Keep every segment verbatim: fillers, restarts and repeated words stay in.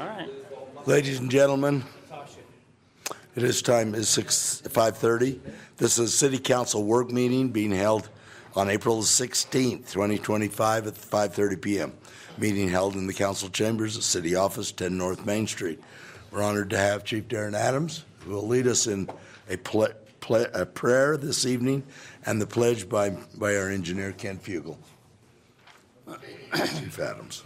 All right. Ladies and gentlemen, it is time is six five thirty. This is a City Council work meeting being held on April sixteenth, twenty twenty-five at five thirty p.m. Meeting held in the council chambers at City Office, ten North Main Street. We're honored to have Chief Darren Adams, who will lead us in a, ple ple a prayer this evening and the pledge by, by our engineer, Ken Fugel. Chief Adams.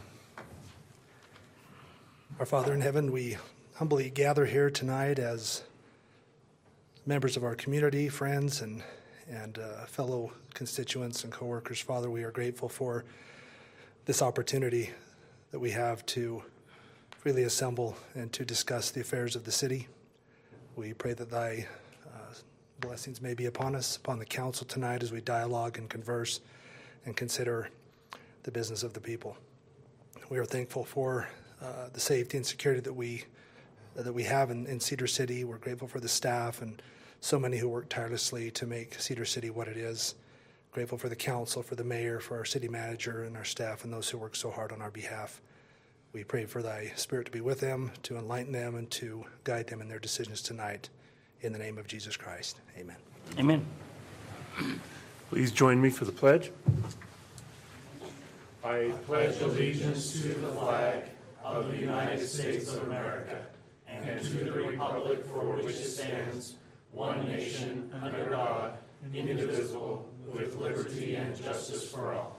Our Father in heaven, we humbly gather here tonight as members of our community, friends, and, and uh, fellow constituents and coworkers. Father, we are grateful for this opportunity that we have to freely assemble and to discuss the affairs of the city. We pray that thy uh, blessings may be upon us, upon the council tonight as we dialogue and converse and consider the business of the people. We are thankful for uh, the safety and security that we uh, that we have in, in Cedar City. We're grateful for the staff and so many who work tirelessly to make Cedar City what it is. Grateful for the council, for the mayor, for our city manager and our staff and those who work so hard on our behalf. We pray for thy spirit to be with them, to enlighten them, and to guide them in their decisions tonight. In the name of Jesus Christ, amen. Amen. Please join me for the pledge. I pledge allegiance to the flag of the United States of America and to the republic for which it stands, one nation, under God, indivisible, with liberty and justice for all.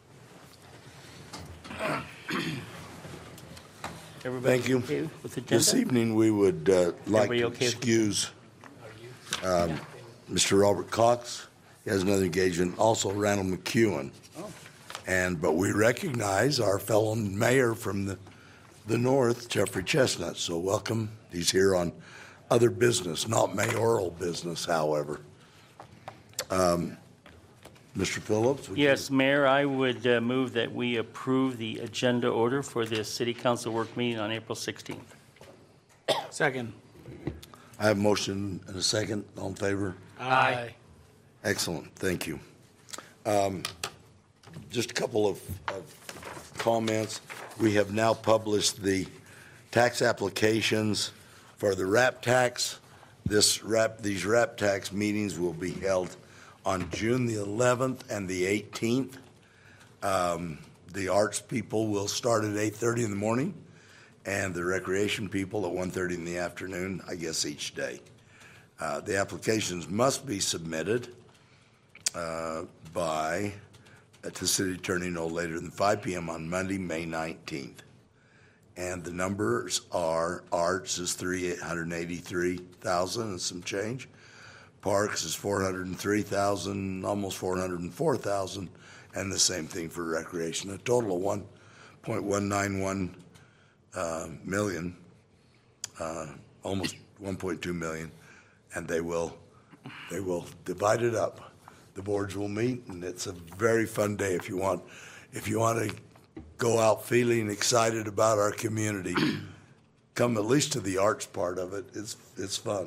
Everybody Thank you. Okay with the This agenda? evening, we would uh, like Everybody to okay with- excuse um, Mister Robert Cox. He has another engagement. Also, Randall McEwen. Oh. And but we recognize our fellow mayor from the the north, Jeffrey Chestnut. So welcome. He's here on other business, not mayoral business, however. Um, Mister Phillips? would you- Yes, Mayor, I would uh, move that we approve the agenda order for this City Council work meeting on April sixteenth. Second. I have a motion and a second. All in favor? Aye. Excellent. Thank you. Um, just a couple of, of comments. We have now published the tax applications for the RAP tax. This RAP, these RAP tax meetings will be held on June the eleventh and the eighteenth. Um, the arts people will start at eight thirty in the morning, and the recreation people at one thirty in the afternoon, I guess each day. Uh, the applications must be submitted uh, by uh, to City Attorney no later than five p.m. on Monday, May nineteenth. And the numbers are, arts is three hundred eighty-three thousand and some change. Parks is four hundred three thousand, almost four hundred four thousand, and the same thing for recreation. A total of one point one nine one uh, million, uh, almost one point two million, and they will they will divide it up. The boards will meet, and it's a very fun day if you want if you want to go out feeling excited about our community. Come at least to the arts part of it. It's it's fun.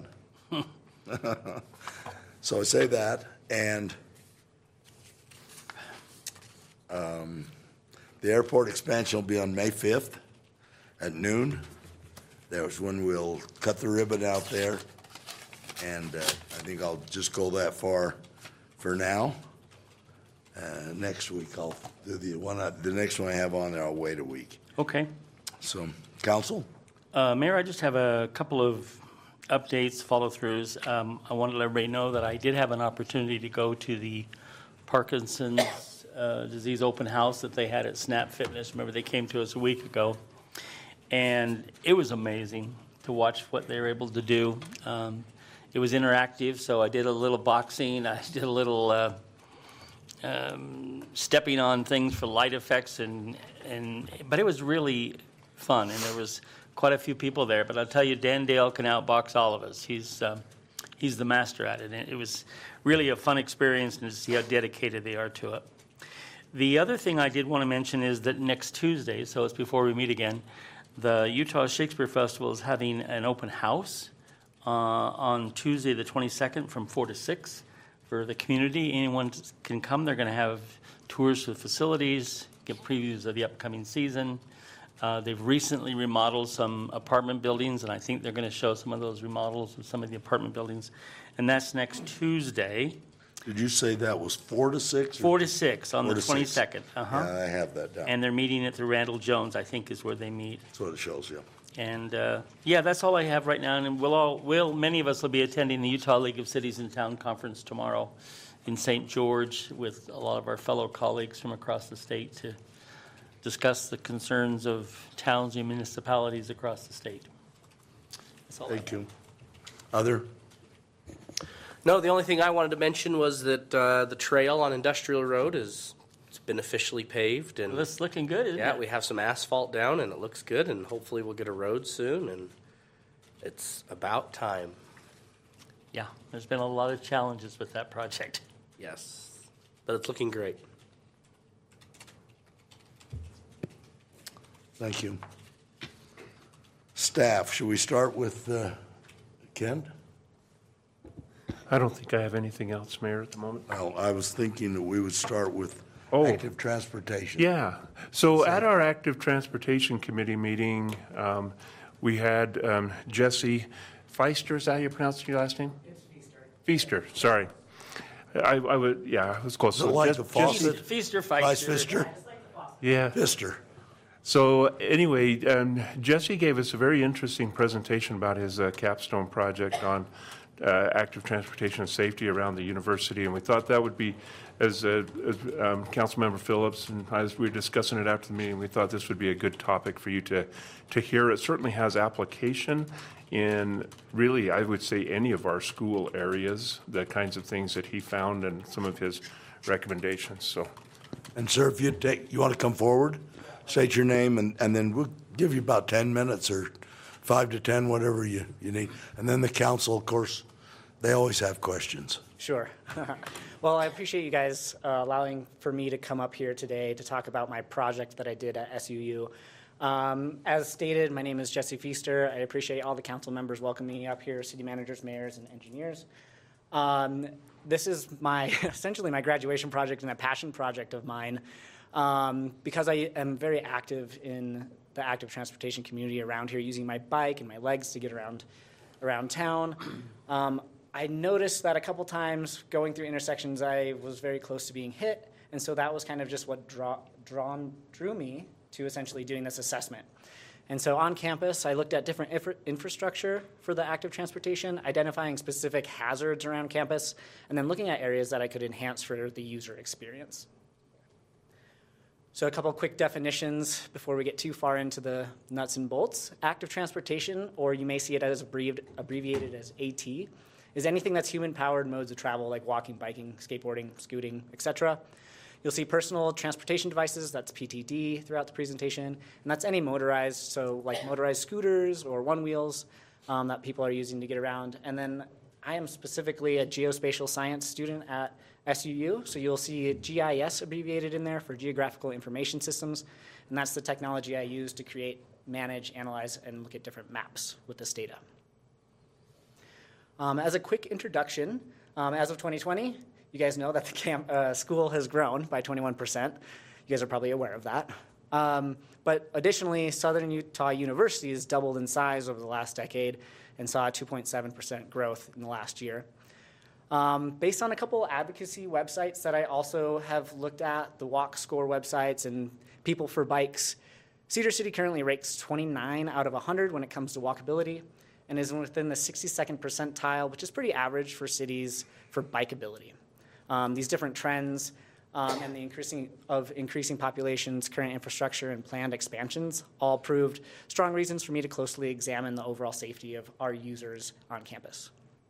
So I say that, and um, the airport expansion will be on May fifth at noon. There's when we'll cut the ribbon out there, and uh, I think I'll just go that far for now. Uh, next week I'll do the one. I, the next one I have on there, I'll wait a week. Okay. So, council. Uh, Mayor, I just have a couple of updates, follow-throughs. Um, I wanted to let everybody know that I did have an opportunity to go to the Parkinson's uh, disease open house that they had at Snap Fitness. Remember, they came to us a week ago, and it was amazing to watch what they were able to do. Um, it was interactive, so I did a little boxing. I did a little uh, um, stepping on things for light effects, and and but it was really fun, and there was quite a few people there, but I'll tell you, Dan Dale can outbox all of us. He's um, he's the master at it, and it was really a fun experience and to see how dedicated they are to it. The other thing I did want to mention is that next Tuesday, so it's before we meet again, the Utah Shakespeare Festival is having an open house uh, on Tuesday the twenty-second from four to six for the community. Anyone can come. They're going to have tours to the facilities, get previews of the upcoming season. Uh, They've recently remodeled some apartment buildings, and I think they're going to show some of those remodels of some of the apartment buildings. And that's next Tuesday, Did you say that was four to six? or- four to six on Four the to six. twenty-second. Uh-huh. Yeah, I have that down. And they're meeting at the Randall Jones, I think is where they meet. That's what it shows, yeah. And, uh, yeah, that's all I have right now. And we'll all, will, many of us will be attending the Utah League of Cities and Town Conference tomorrow in Saint George with a lot of our fellow colleagues from across the state to discuss the concerns of towns and municipalities across the state. That's all I Thank you. Other? No, the only thing I wanted to mention was that uh, the trail on Industrial Road is it's been officially paved, and Well, it's looking good, isn't it? yeah, we have some asphalt down, and it looks good, and hopefully we'll get a road soon, and it's about time. Yeah, there's been a lot of challenges with that project. Yes, but it's looking great. Thank you. Staff, should we start with uh, Ken? I don't think I have anything else, Mayor, at the moment. Well, I was thinking that we would start with Oh. active transportation. Yeah. So at our Active Transportation Committee meeting, um, we had um, Jesse Feister, is that how you pronounce your last name? It's Feaster. Feaster, sorry. I, I would, yeah, it was close. Is it So like Jess- the Jesse- faucet? Feaster, Vice Feister. Fister? Yeah. Fister. So anyway, um, Jesse gave us a very interesting presentation about his uh, capstone project on uh, active transportation and safety around the university, and we thought that would be, as, uh, as um, Councilmember Phillips and I, as we were discussing it after the meeting, we thought this would be a good topic for you to, to hear. It certainly has application in really, I would say, any of our school areas, the kinds of things that he found and some of his recommendations. So. And sir, if you take, you want to come forward, state your name, and, and then we'll give you about ten minutes or five to ten, whatever you, you need. And then the council, of course, they always have questions. Sure. Well, I appreciate you guys uh, allowing for me to come up here today to talk about my project that I did at S U U. Um, as stated, my name is Jesse Feaster. I appreciate all the council members welcoming me up here, city managers, mayors, and engineers. Um, this is my essentially my graduation project and a passion project of mine um, because I am very active in the active transportation community around here, using my bike and my legs to get around around town. Um, I noticed that a couple times going through intersections, I was very close to being hit, and so that was kind of just what draw, drawn, drew me to essentially doing this assessment. And so on campus, I looked at different infra- infrastructure for the active transportation, identifying specific hazards around campus, and then looking at areas that I could enhance for the user experience. So a couple quick definitions before we get too far into the nuts and bolts. Active transportation, or you may see it as abbrevi- abbreviated as A T, is anything that's human-powered modes of travel like walking, biking, skateboarding, scooting, et cetera. You'll see personal transportation devices, that's P T D, throughout the presentation, and that's any motorized, so like motorized scooters or one-wheels um, that people are using to get around. And then I am specifically a geospatial science student at S U U, so you'll see G I S abbreviated in there for Geographical Information Systems, and that's the technology I use to create, manage, analyze, and look at different maps with this data. Um, as a quick introduction, um, as of twenty twenty, you guys know that the camp, uh, school has grown by twenty-one percent. You guys are probably aware of that. Um, but additionally, Southern Utah University has doubled in size over the last decade and saw a two point seven percent growth in the last year. Um, based on a couple advocacy websites that I also have looked at, the Walk Score websites and People for Bikes, Cedar City currently ranks twenty-nine out of one hundred when it comes to walkability, and is within the sixty-second percentile, which is pretty average for cities for bikeability. Um, these different trends um, and the increasing of increasing populations, current infrastructure, and planned expansions all proved strong reasons for me to closely examine the overall safety of our users on campus.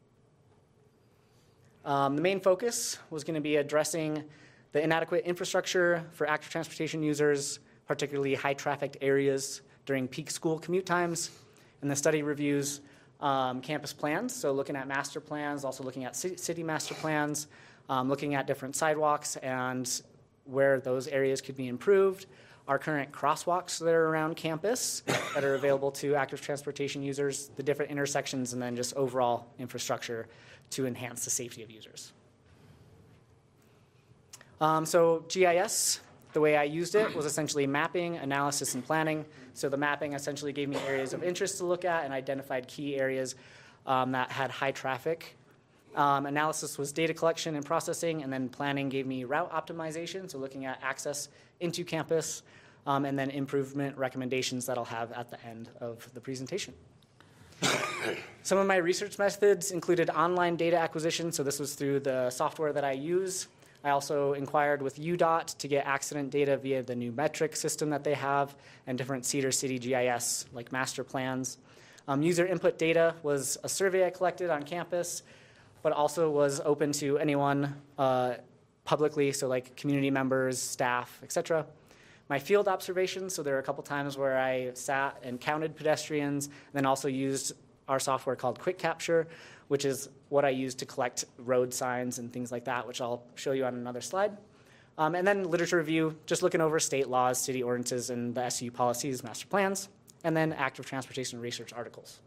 Um, the main focus was going to be addressing the inadequate infrastructure for active transportation users, particularly high-trafficked areas during peak school commute times. And the study reviews um, campus plans, so looking at master plans, also looking at city, city master plans, um, looking at different sidewalks and where those areas could be improved, our current crosswalks that are around campus that are available to active transportation users, the different intersections, and then just overall infrastructure to enhance the safety of users. Um, so G I S, the way I used it was essentially mapping, analysis, and planning. So the mapping essentially gave me areas of interest to look at and identified key areas um, that had high traffic. Um, analysis was data collection and processing, and then planning gave me route optimization, so looking at access into campus, um, and then improvement recommendations that I'll have at the end of the presentation. Some of my research methods included online data acquisition, so this was through the software that I use. I also inquired with U DOT to get accident data via the new metric system that they have and different Cedar City G I S like master plans. Um, user input data was a survey I collected on campus, but also was open to anyone uh, publicly, so like community members, staff, et cetera. My field observations, so there are a couple times where I sat and counted pedestrians, and then also used our software called Quick Capture, which is what I use to collect road signs and things like that, which I'll show you on another slide. Um, and then literature review, just looking over state laws, city ordinances, and the S U policies, master plans, and then active transportation research articles.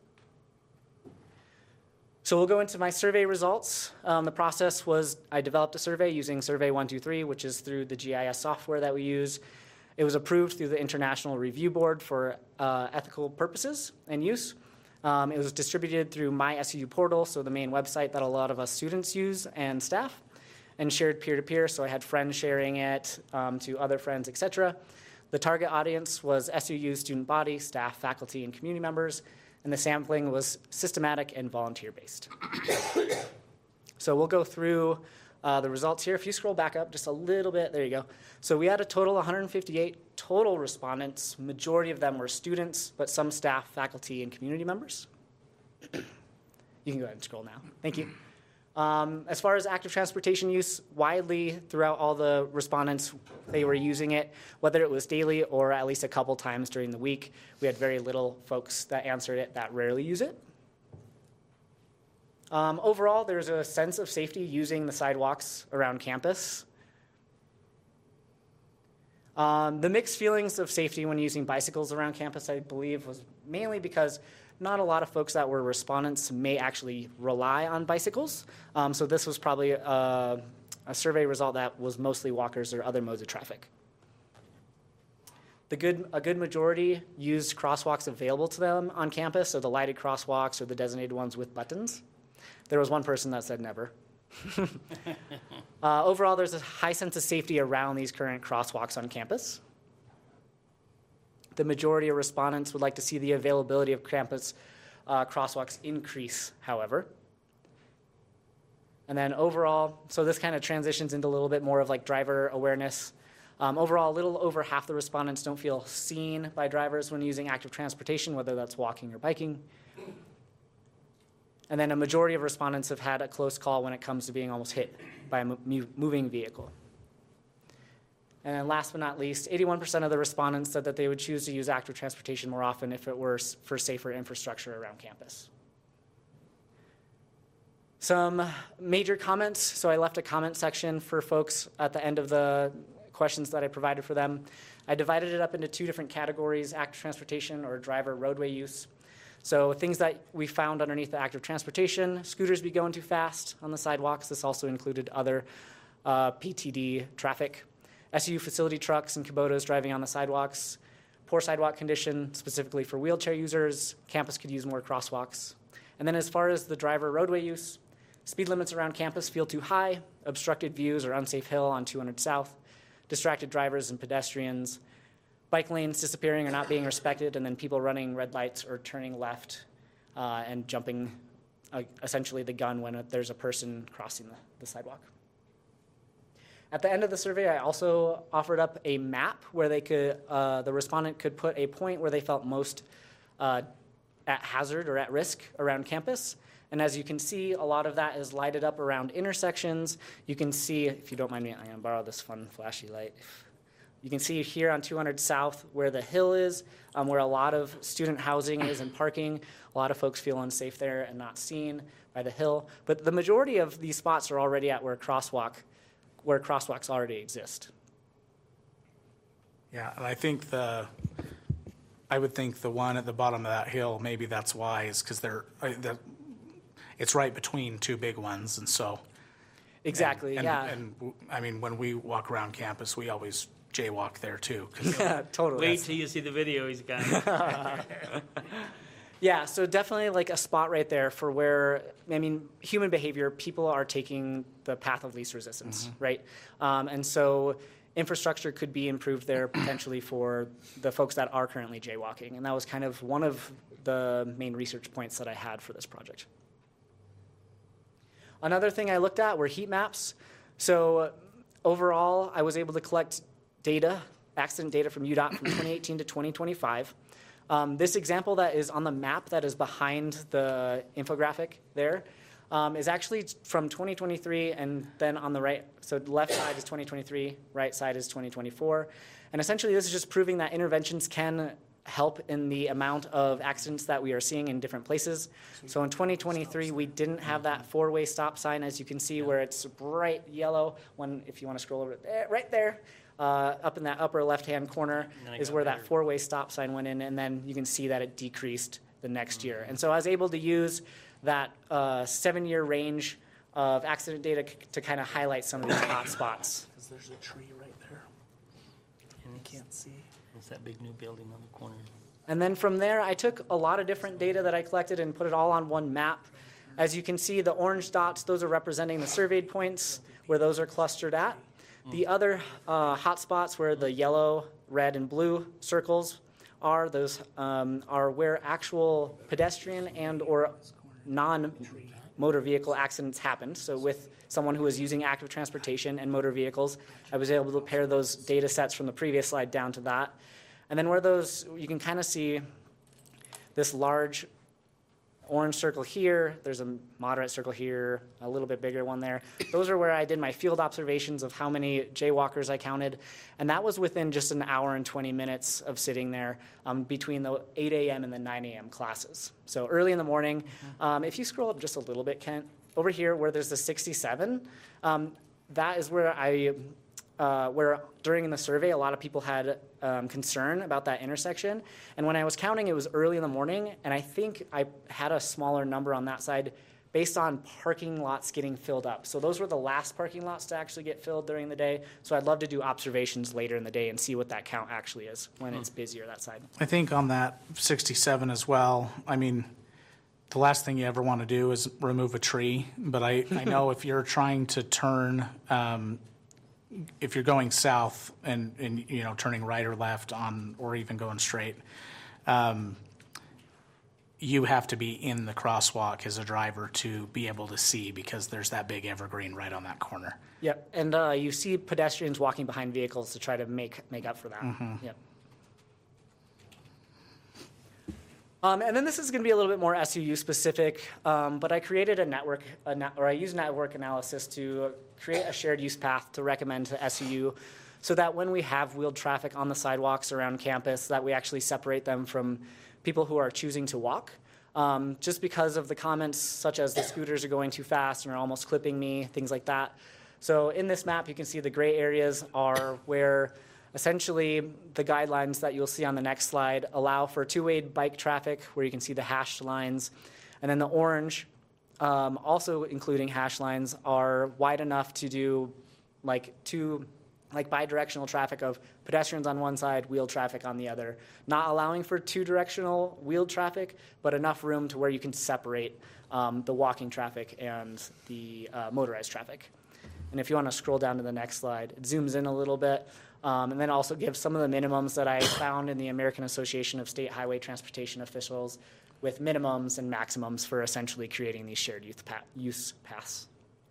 So we'll go into my survey results. Um, the process was I developed a survey using Survey one two three, which is through the G I S software that we use. It was approved through the International Review Board for uh, ethical purposes and use. Um, it was distributed through My S U portal, so the main website that a lot of us students use and staff, and shared peer-to-peer, so I had friends sharing it um, to other friends, et cetera. The target audience was S U U student body, staff, faculty, and community members, and the sampling was systematic and volunteer-based. So we'll go through uh, the results here. If you scroll back up just a little bit, there you go. So we had a total of one hundred fifty-eight total respondents. Majority of them were students, but some staff, faculty, and community members. You can go ahead and scroll now. Thank you. Um, as far as active transportation use, widely throughout all the respondents, they were using it, whether it was daily or at least a couple times during the week. We had very little folks that answered it that rarely use it. Um, overall, there's a sense of safety using the sidewalks around campus. Um, the mixed feelings of safety when using bicycles around campus, I believe, was mainly because not a lot of folks that were respondents may actually rely on bicycles. Um, so this was probably a, a survey result that was mostly walkers or other modes of traffic. The good, a good majority used crosswalks available to them on campus, so the lighted crosswalks or the designated ones with buttons. There was one person that said never. uh, overall, there's a high sense of safety around these current crosswalks on campus. The majority of respondents would like to see the availability of campus uh, crosswalks increase, however. And then overall, so this kind of transitions into a little bit more of like driver awareness. Um, overall, a little over half the respondents don't feel seen by drivers when using active transportation, whether that's walking or biking. And then a majority of respondents have had a close call when it comes to being almost hit by a mo- moving vehicle. And then last but not least, eighty-one percent of the respondents said that they would choose to use active transportation more often if it were for safer infrastructure around campus. Some major comments. So I left a comment section for folks at the end of the questions that I provided for them. I divided it up into two different categories, active transportation or driver roadway use. So things that we found underneath the active transportation, scooters be going too fast on the sidewalks. This also included other uh, P T D traffic. S U facility trucks and Kubotas driving on the sidewalks, poor sidewalk condition, specifically for wheelchair users. Campus could use more crosswalks. And then as far as the driver roadway use, speed limits around campus feel too high, obstructed views or unsafe hill on two hundred South, distracted drivers and pedestrians, bike lanes disappearing or not being respected, and then people running red lights or turning left uh, and jumping uh, essentially the gun when there's a person crossing the, the sidewalk. At the end of the survey, I also offered up a map where they could, uh, the respondent could put a point where they felt most uh, at hazard or at risk around campus. And as you can see, a lot of that is lighted up around intersections. You can see, if you don't mind me, I'm gonna borrow this fun flashy light. You can see here on two hundred South where the hill is, um, where a lot of student housing is and parking. A lot of folks feel unsafe there and not seen by the hill. But the majority of these spots are already at where crosswalk where crosswalks already exist. Yeah, and I think the, I would think the one at the bottom of that hill, maybe that's why, is because they're, uh, the, it's right between two big ones, and so. Exactly, and, yeah. And, and I mean, when we walk around campus, we always jaywalk there too. 'cause Totally. Wait till you see the video he's got. Yeah, so definitely like a spot right there for where, I mean, human behavior, people are taking the path of least resistance, right? Um, and so infrastructure could be improved there potentially for the folks that are currently jaywalking. And that was kind of one of the main research points that I had for this project. Another thing I looked at were heat maps. So overall, I was able to collect data, accident data from U DOT from twenty eighteen to twenty twenty-five. Um, this example that is on the map that is behind the infographic there um, is actually from twenty twenty-three, and then on the right, so the left side is twenty twenty-three, right side is twenty twenty-four. And essentially this is just proving that interventions can help in the amount of accidents that we are seeing in different places. So in twenty twenty-three, we didn't have that four-way stop sign, as you can see, where it's bright yellow. When, if you want to scroll over there, right there, uh, up in that upper left-hand corner is where that four-way stop sign went in, and then you can see that it decreased the next year. And so I was able to use that uh, seven-year range of accident data c- to kind of highlight some of these hot spots. Because there's a tree right there. And You can't see. it's that big new building on the corner. And then from there, I took a lot of different data that I collected and put it all on one map. As you can see, the orange dots, those are representing the surveyed points where those are clustered at. The other uh, hotspots where the yellow, red, and blue circles are, those um, are where actual pedestrian and or non-motor vehicle accidents happened. So with someone who was using active transportation and motor vehicles, I was able to pair those data sets from the previous slide down to that. And then where those, you can kind of see this large orange circle here, there's a moderate circle here, a little bit bigger one there. Those are where I did my field observations of how many jaywalkers I counted, and that was within just an hour and twenty minutes of sitting there um, between the eight a.m. and the nine a.m. classes. So early in the morning. Um, if you scroll up just a little bit, Kent, over here where there's the sixty-seven, um, that is where I, uh, where during the survey, a lot of people had um, concern about that intersection. And when I was counting, it was early in the morning, and I think I had a smaller number on that side based on parking lots getting filled up. So those were the last parking lots to actually get filled during the day. So I'd love to do observations later in the day and see what that count actually is when it's busier that side. I think on that sixty-seven as well, I mean, the last thing you ever want to do is remove a tree. But I, I know if you're trying to turn, um, if you're going south and, and, you know, turning right or left on, or even going straight, um, you have to be in the crosswalk as a driver to be able to see, because there's that big evergreen right on that corner. Yep, and uh, you see pedestrians walking behind vehicles to try to make make up for that. Yep. Um, and then this is going to be a little bit more S U U specific, um, but I created a network, a net, or I used network analysis to create a shared use path to recommend to S U U, so that when we have wheeled traffic on the sidewalks around campus, that we actually separate them from people who are choosing to walk. Um, just because of the comments such as the scooters are going too fast and are almost clipping me, things like that. So in this map, you can see the gray areas are where essentially the guidelines that you'll see on the next slide allow for two-way bike traffic, where you can see the hashed lines. And then the orange, um, also including hash lines, are wide enough to do like two, like bi-directional traffic of pedestrians on one side, wheeled traffic on the other, not allowing for two-directional wheeled traffic, but enough room to where you can separate um, the walking traffic and the uh, motorized traffic. And if you want to scroll down to the next slide, it zooms in a little bit, um, and then also gives some of the minimums that I found in the American Association of State Highway Transportation Officials, with minimums and maximums for essentially creating these shared use, path, use paths.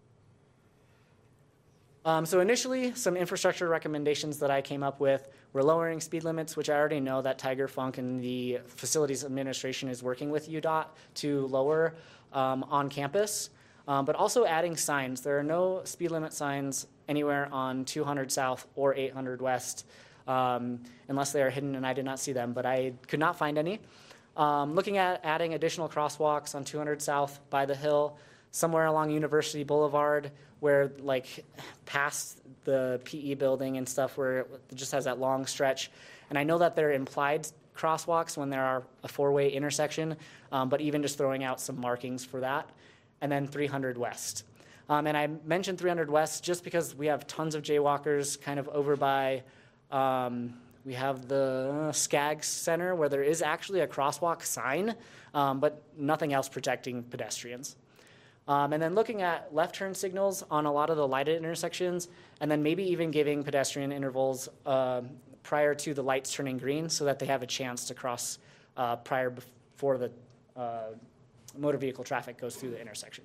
Um, so initially, some infrastructure recommendations that I came up with were lowering speed limits, which I already know that Tiger Funk and the Facilities Administration is working with U DOT to lower um, on campus, um, but also adding signs. There are no speed limit signs anywhere on two hundred South or eight hundred West, um, unless they are hidden, and I did not see them, but I could not find any. Um, looking at adding additional crosswalks on two hundred South by the Hill, somewhere along University Boulevard, where like past the P E building and stuff, where it just has that long stretch. And I know that there are implied crosswalks when there are a four-way intersection, um, but even just throwing out some markings for that. And then three hundred West. Um, and I mentioned three hundred West just because we have tons of jaywalkers kind of over by Um, we have the Skaggs Center where there is actually a crosswalk sign, um, but nothing else protecting pedestrians. Um, and then looking at left turn signals on a lot of the lighted intersections, and then maybe even giving pedestrian intervals um, prior to the lights turning green so that they have a chance to cross uh, prior before the uh, motor vehicle traffic goes through the intersection.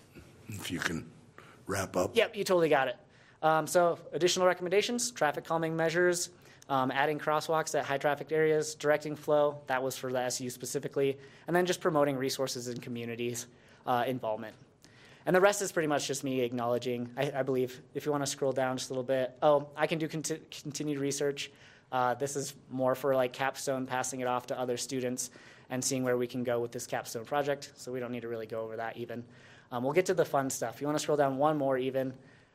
If you can wrap up. Yep, you totally got it. Um, so additional recommendations, traffic calming measures, um, adding crosswalks at high traffic areas, directing flow, that was for the S U specifically, and then just promoting resources and communities uh, involvement. And the rest is pretty much just me acknowledging, I, I believe, if you want to scroll down just a little bit, oh, I can do conti- continued research. Uh, this is more for like capstone, passing it off to other students and seeing where we can go with this capstone project, so we don't need to really go over that even. Um, we'll get to the fun stuff. You want to scroll down one more even,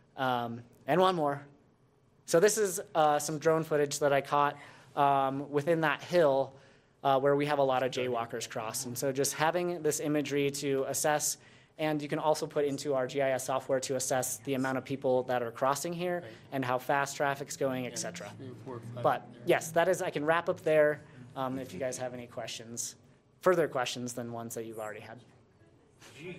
um, and one more. So this is uh, some drone footage that I caught um, within that hill uh, where we have a lot of jaywalkers cross. And so just having this imagery to assess, and you can also put into our G I S software to assess the amount of people that are crossing here and how fast traffic's going, et cetera. But yes, that is, I can wrap up there um, if you guys have any questions, further questions than ones that you've already had. Jeez.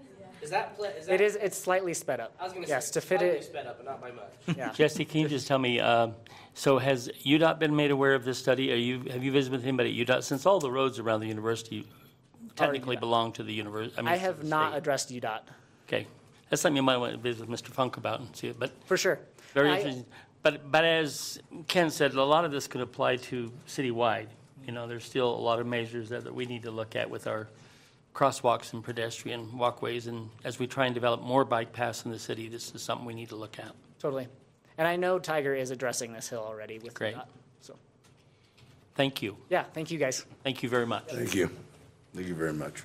Is that, pla- is that? It is, it's slightly sped up. I was going to Yes, say, to fit slightly it, sped up, but not by much. yeah. Jesse, can you just tell me, uh, so has U D O T been made aware of this study? Are you, have you visited with anybody at U D O T? Since all the roads around the university technically U D O T. belong to the university. I have not addressed U D O T, Okay. That's something you might want to visit with Mister Funk about and see it, but for sure. very I- interesting. But, but as Ken said, a lot of this could apply to citywide. You know, there's still a lot of measures that, that we need to look at with our crosswalks and pedestrian walkways. And as we try and develop more bike paths in the city, this is something we need to look at. Totally. And I know Tiger is addressing this hill already with Great. U D O T. So, Thank you. yeah, thank you guys. Thank you very much. Thank you. Thank you very much.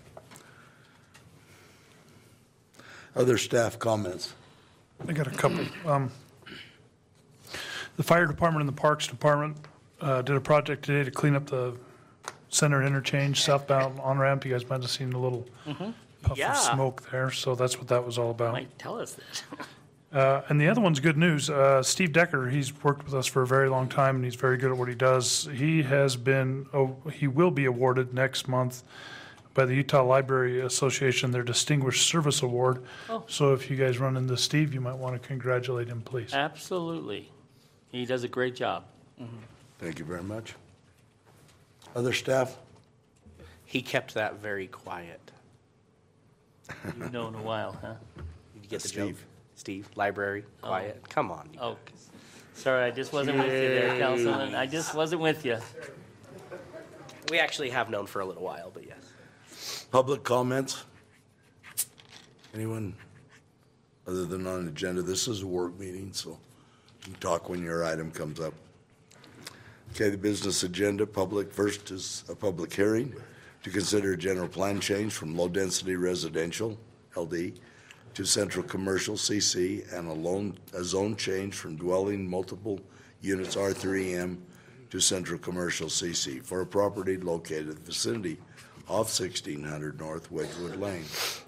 Other staff comments? I got a couple. Um, The fire department and the parks department uh, did a project today to clean up the center interchange southbound on-ramp. You guys might have seen a little puff Yeah. of smoke there, so that's what that was all about. Might tell us this. Uh, And the other one's good news. Uh, Steve Decker, he's worked with us for a very long time, and he's very good at what he does. He has been, oh, he will be awarded next month by the Utah Library Association their Distinguished Service Award. Oh. So if you guys run into Steve, you might want to congratulate him, please. Absolutely. He does a great job. Thank you very much. Other staff? He kept that very quiet. You've known a while, huh? Did you get the joke? Steve. Steve, library, quiet. Come on. you Oh, sorry, I just wasn't with you there, Councilman. I just wasn't with you. We actually have known for a little while, but yes. Public comments? Anyone other than on the agenda? This is a work meeting, so you can talk when your item comes up. Okay, the business agenda, public, first is a public hearing to consider a general plan change from low-density residential, L D, to central commercial, C C, and a loan, a zone change from dwelling multiple units, R three M, to central commercial, C C, for a property located in the vicinity of sixteen hundred North Wedgewood Lane.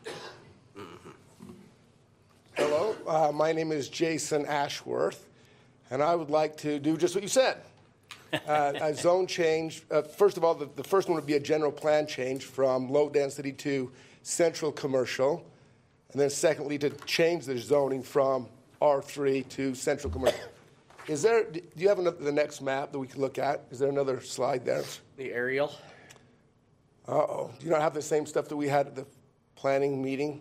Hello, uh, my name is Jason Ashworth, and I would like to do just what you said. Uh, a zone change. Uh, first of all, the, the first one would be a general plan change from low density to central commercial. And then secondly, to change the zoning from R three to central commercial. Is there, do you have another, the next map that we can look at? Is there another slide there? The aerial. Uh-oh. Do you not have the same stuff that we had at the planning meeting?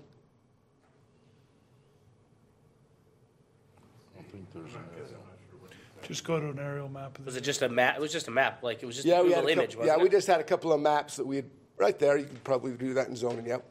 Just go to an aerial map. of the- Was it just a map? It was just a map. Like it was just Yeah, a we Google had a image, couple, wasn't yeah, it? we just had a couple of maps that we had, right there. You could probably do that in zoning, yep.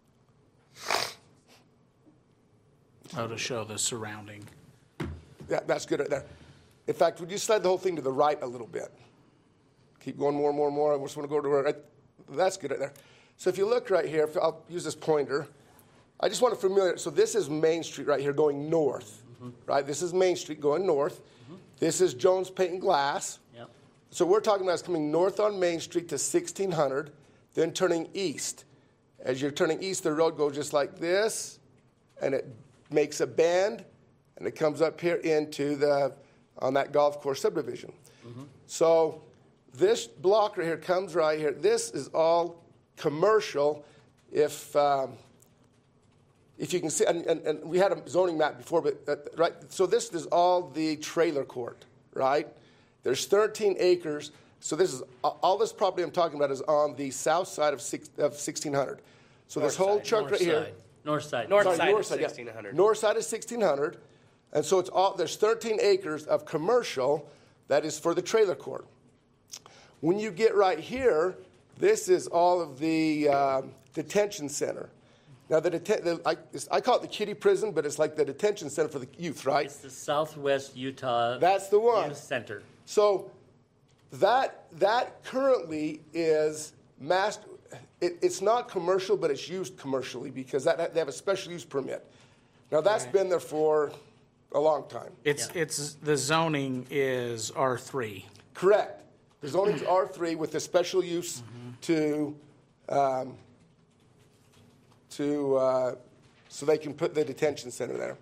Oh, to show the surrounding. Yeah, that's good right there. In fact, would you slide the whole thing to the right a little bit? Keep going more and more and more. I just want to go to where, right, that's good right there. So if you look right here, if I'll use this pointer. I just want to familiar, so this is Main Street right here going north, right? This is Main Street going north. This is Jones Paint and Glass. Yep. So we're talking about is coming north on Main Street to sixteen hundred, then turning east. As you're turning east, the road goes just like this, and it makes a bend, and it comes up here into the on that golf course subdivision. So this block right here comes right here. This is all commercial. If um, if you can see, and, and, and we had a zoning map before, but uh, right. So this is all the trailer court, right? There's thirteen acres. So this is all this property I'm talking about is on the south side of six, of sixteen hundred. So this North whole side, chunk north right here. side. North side. North Sorry, side north of side, yeah. sixteen hundred. North side is sixteen hundred, and so it's all, there's thirteen acres of commercial that is for the trailer court. When you get right here, this is all of the um, detention center. Now, the, deten- the I, it's- I call it the kiddie prison, but it's like the detention center for the youth, right? It's the Southwest Utah. That's the one. Youth Center. So that that currently is master. It, it's not commercial, but it's used commercially because that, they have a special use permit. Now that's been there for a long time. It's, it's, the zoning is R three. Correct. The zoning is R three with a special use to um, to uh, so they can put the detention center there.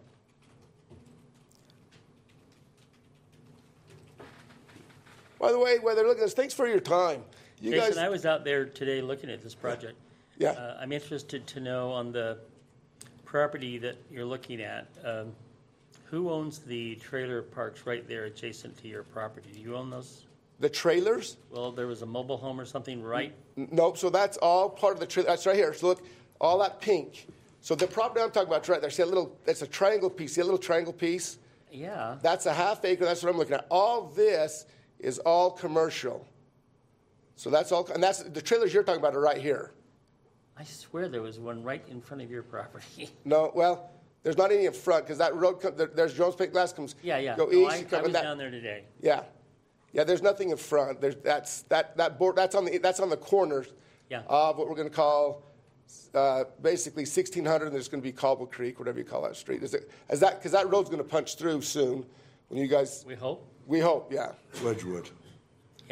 By the way, while they're looking at this, thanks for your time. You Jason, guys, I was out there today looking at this project. Yeah. Uh, I'm interested to know on the property that you're looking at, um, who owns the trailer parks right there adjacent to your property? Do you own those? the trailers. Well, there was a mobile home or something, right? Nope. So that's all part of the trailer. That's right here. So look, all that pink. So the property I'm talking about is right there. See that little? That's a triangle piece. See that little triangle piece? Yeah. That's a half acre. That's what I'm looking at. All this is all commercial. So that's all, and that's the trailers you're talking about are right here. I swear there was one right in front of your property. No, well, there's not any in front because that road, come, there, there's Jones Paint Glass comes. Yeah, yeah. Go No, east, I, you I come in was that. down there today. Yeah, yeah. There's nothing in front. There's that's that that board. That's on the that's on the corners. Yeah. Of what we're going to call uh, basically sixteen hundred. And there's going to be Cobble Creek, whatever you call that street. Is it? Is that because that road's going to punch through soon? When you guys, We hope. we hope, yeah. Wedgewood. Yeah.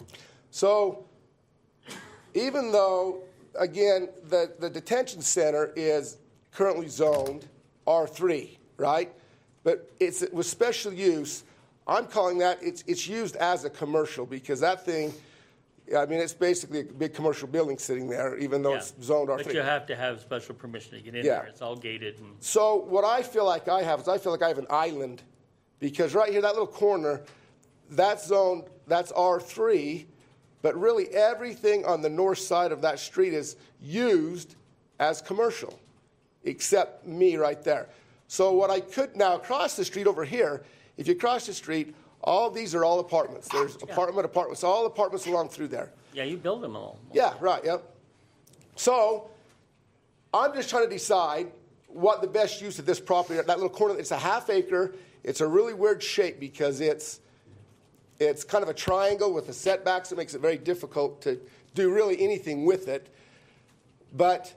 So even though, again, the, the detention center is currently zoned R three, right? But it's with special use. I'm calling that, it's, it's used as a commercial because that thing, I mean, it's basically a big commercial building sitting there, even though Yeah. it's zoned R three. But you have to have special permission to get in Yeah. there. It's all gated and. So what I feel like I have is I feel like I have an island because right here, that little corner, that's zoned, that's R three, but really everything on the north side of that street is used as commercial, except me right there. So what I could now across the street over here, if you cross the street, all these are all apartments. There's apartment, apartments, all apartments along through there. Yeah, you build them all. Yeah, right, yep. So I'm just trying to decide what the best use of this property, that little corner, it's a half acre. It's a really weird shape because it's it's kind of a triangle with the setbacks. It makes it very difficult to do really anything with it. But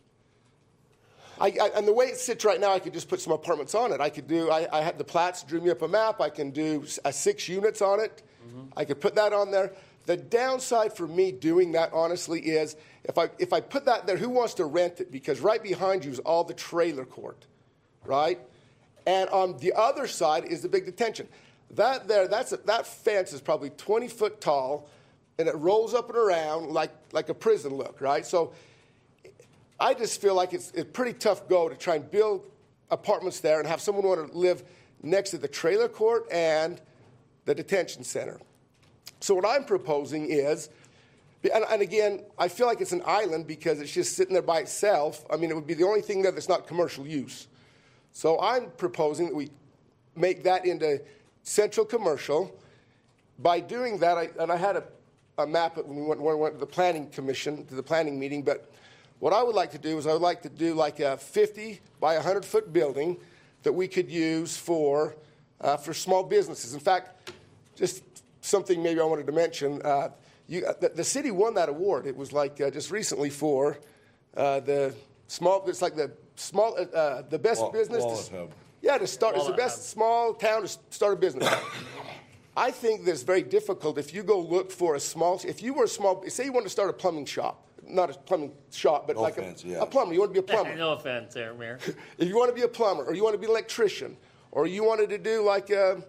I, I, and the way it sits right now, I could just put some apartments on it. I could do, I, I had the Platts drew me up a map. I can do uh, six units on it. Mm-hmm. I could put that on there. The downside for me doing that, honestly, is if I if I put that there, who wants to rent it? Because right behind you is all the trailer court, right? And on the other side is the big detention. That there, that's a, that fence is probably twenty foot tall, and it rolls up and around like like a prison look, right? So I just feel like it's a pretty tough go to try and build apartments there and have someone want to live next to the trailer court and the detention center. So what I'm proposing is, and, and again, I feel like it's an island because it's just sitting there by itself. I mean, it would be the only thing there that's not commercial use. So I'm proposing that we make that into central commercial. By doing that, I, and I had a, a map when we went, when we went to the planning commission, to the planning meeting, but what I would like to do is I would like to do like a fifty by one hundred foot building that we could use for, uh, for small businesses. In fact, just something maybe I wanted to mention, uh, you, uh, the, the city won that award. It was like uh, just recently for uh, the small, it's like the small, uh, the best Wall- business. Wallet to, Hub. Yeah, to start, it's the Wallet best Hub. small town to start a business. I think that it's very difficult if you go look for a small, if you were a small, say you want to start a plumbing shop, not a plumbing shop, but No like offense, a, yeah. a plumber, you want to be a plumber. No offense there, Mayor. If you want to be a plumber, or you want to be an electrician, or you wanted to do like a,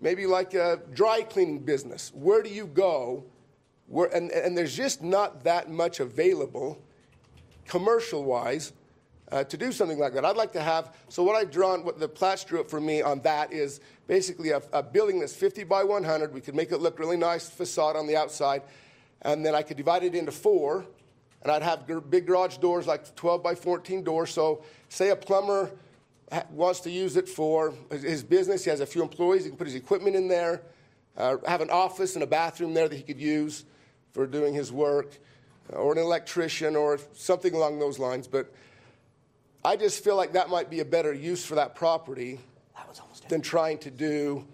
maybe like a dry cleaning business. Where do you go? Where, and, and there's just not that much available, commercial-wise, uh, to do something like that. I'd like to have, so what I've drawn, what the plats drew up for me on that is basically a, a building that's fifty by one hundred. We could make it look really nice facade on the outside, and then I could divide it into four, and I'd have gr- big garage doors, like twelve by fourteen doors. So say a plumber ha- wants to use it for his, his business. He has a few employees. He can put his equipment in there, uh, have an office and a bathroom there that he could use for doing his work, or an electrician or something along those lines. But I just feel like that might be a better use for that property than trying to do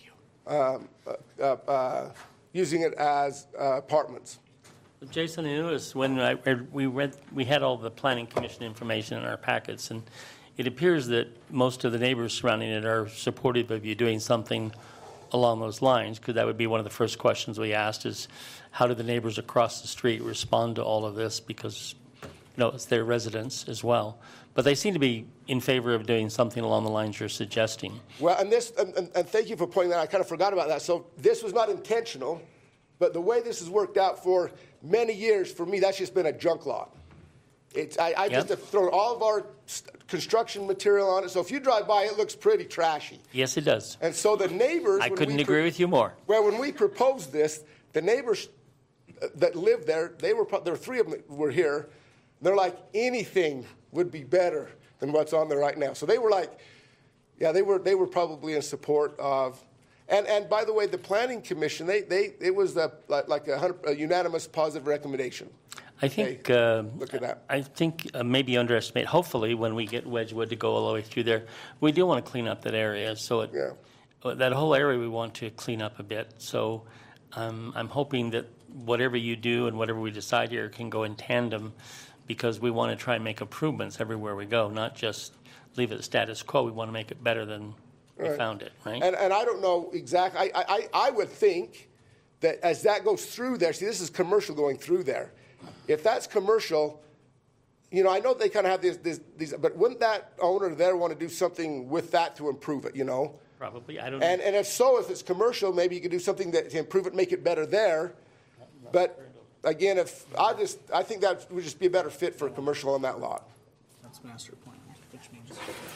um, uh, uh, using it as uh, apartments. Jason, I noticed when I read, we read, we had all the planning commission information in our packets, and it appears that most of the neighbors surrounding it are supportive of you doing something along those lines, because that would be one of the first questions we asked is, how do the neighbors across the street respond to all of this? Because, you know, it's their residents as well. But they seem to be in favor of doing something along the lines you're suggesting. Well, and this, and, and, and thank you for pointing that out. I kind of forgot about that. So this was not intentional, but the way this has worked out for many years, for me, that's just been a junk lot. It's, I, I Yep. just have thrown all of our st- construction material on it. So if you drive by, it looks pretty trashy. Yes, it does. And so the neighbors... I when couldn't we agree pro- with you more. Well, when we proposed this, the neighbors that lived there, they were pro- there were three of them that were here. They're like, anything would be better than what's on there right now. So they were like, yeah, they were they were probably in support of... And and by the way, the Planning Commission, they they it was a, like, like a, hundred, a unanimous positive recommendation. I think, Hey, uh, look at that. I think uh, maybe underestimate, hopefully, when we get Wedgewood to go all the way through there, we do want to clean up that area. So it, Yeah. uh, that whole area we want to clean up a bit. So um, I'm hoping that whatever you do and whatever we decide here can go in tandem, because we want to try and make improvements everywhere we go, not just leave it status quo. We want to make it better than we Right. found it, right? And and I don't know exactly. I, I I would think that as that goes through there, see, this is commercial going through there. If that's commercial, you know, I know they kind of have these, these, these, but wouldn't that owner there want to do something with that to improve it, you know? Probably, I don't And know. and if so, if it's commercial, maybe you could do something that to improve it, make it better there. But again, if I just, I think that would just be a better fit for commercial on that lot. That's master plan, which means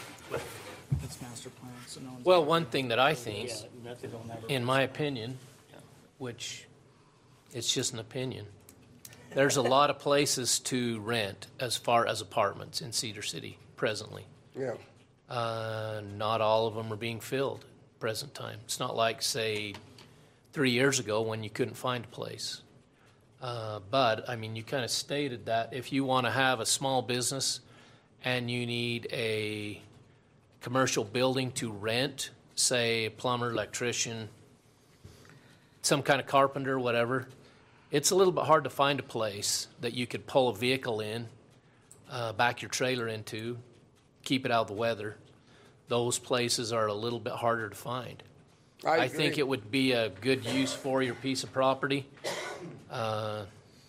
it's master plan, so no one's. Well, one thing that I think, Yeah, nothing on that. in my opinion, which it's just an opinion, there's a lot of places to rent as far as apartments in Cedar City presently. Yeah. Uh, not all of them are being filled present time. It's not like, say, three years ago when you couldn't find a place. Uh, but, I mean, you kind of stated that if you want to have a small business and you need a commercial building to rent, say a plumber, electrician, some kind of carpenter, whatever, it's a little bit hard to find a place that you could pull a vehicle in, uh, back your trailer into, keep it out of the weather. Those places are a little bit harder to find. I, I think agree. it would be a good use for your piece of property. Uh,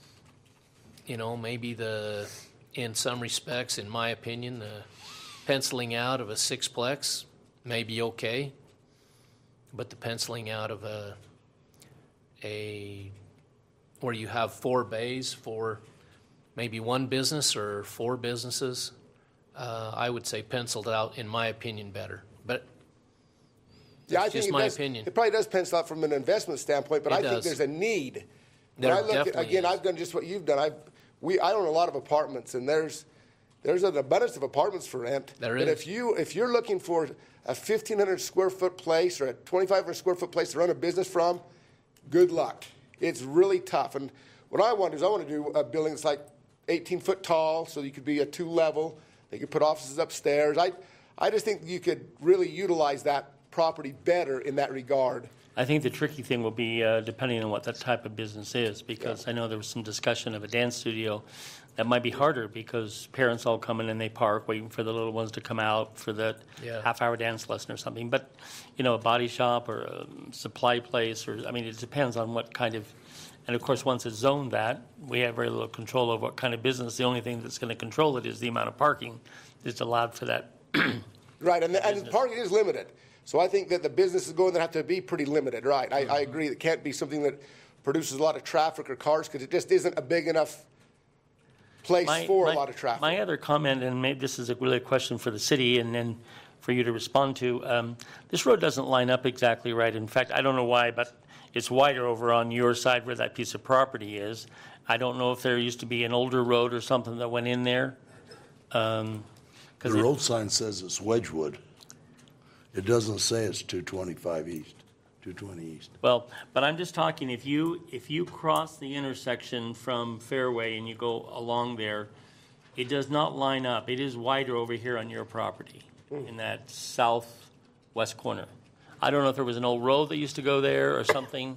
You know, maybe the, in some respects, in my opinion, the penciling out of a sixplex may be okay, but the penciling out of a, a, where you have four bays for maybe one business or four businesses, uh, I would say penciled out, in my opinion, better. But Yeah, I That's think just it my does- opinion. It probably does pencil out from an investment standpoint, but It I think does. there's a need. When There I look at, definitely again, is. I've done just what you've done. I've we I own a lot of apartments, and there's there's an abundance of apartments for rent. There but is. if you if you're looking for a fifteen hundred square foot place or a twenty-five hundred square foot place to run a business from, good luck. It's really tough. And what I want is I want to do a building that's like eighteen foot tall, so you could be a two level. They could put offices upstairs. I I just think you could really utilize that property better in that regard. I think the tricky thing will be uh, depending on what that type of business is, because I know there was some discussion of a dance studio. That might be harder because parents all come in and they park waiting for the little ones to come out for that Yeah. half-hour dance lesson or something. But, you know, a body shop or a supply place, or, I mean, it depends on what kind of, and of course, once it's zoned that, we have very little control over what kind of business. The only thing that's going to control it is the amount of parking that's allowed for that. Right, and, and parking is limited. So I think that the businesses going there have to be pretty limited, right? I, I agree. It can't be something that produces a lot of traffic or cars because it just isn't a big enough place My- for my- a lot of traffic. My other comment, and maybe this is a really a question for the city and then for you to respond to, um, this road doesn't line up exactly right. In fact, I don't know why, but it's wider over on your side where that piece of property is. I don't know if there used to be an older road or something that went in there. Um, 'cause The it- road sign says it's Wedgewood. It doesn't say it's two twenty-five east, two twenty east. Well, but I'm just talking, if you, if you cross the intersection from Fairway and you go along there, it does not line up. It is wider over here on your property in that southwest corner. I don't know if there was an old road that used to go there or something.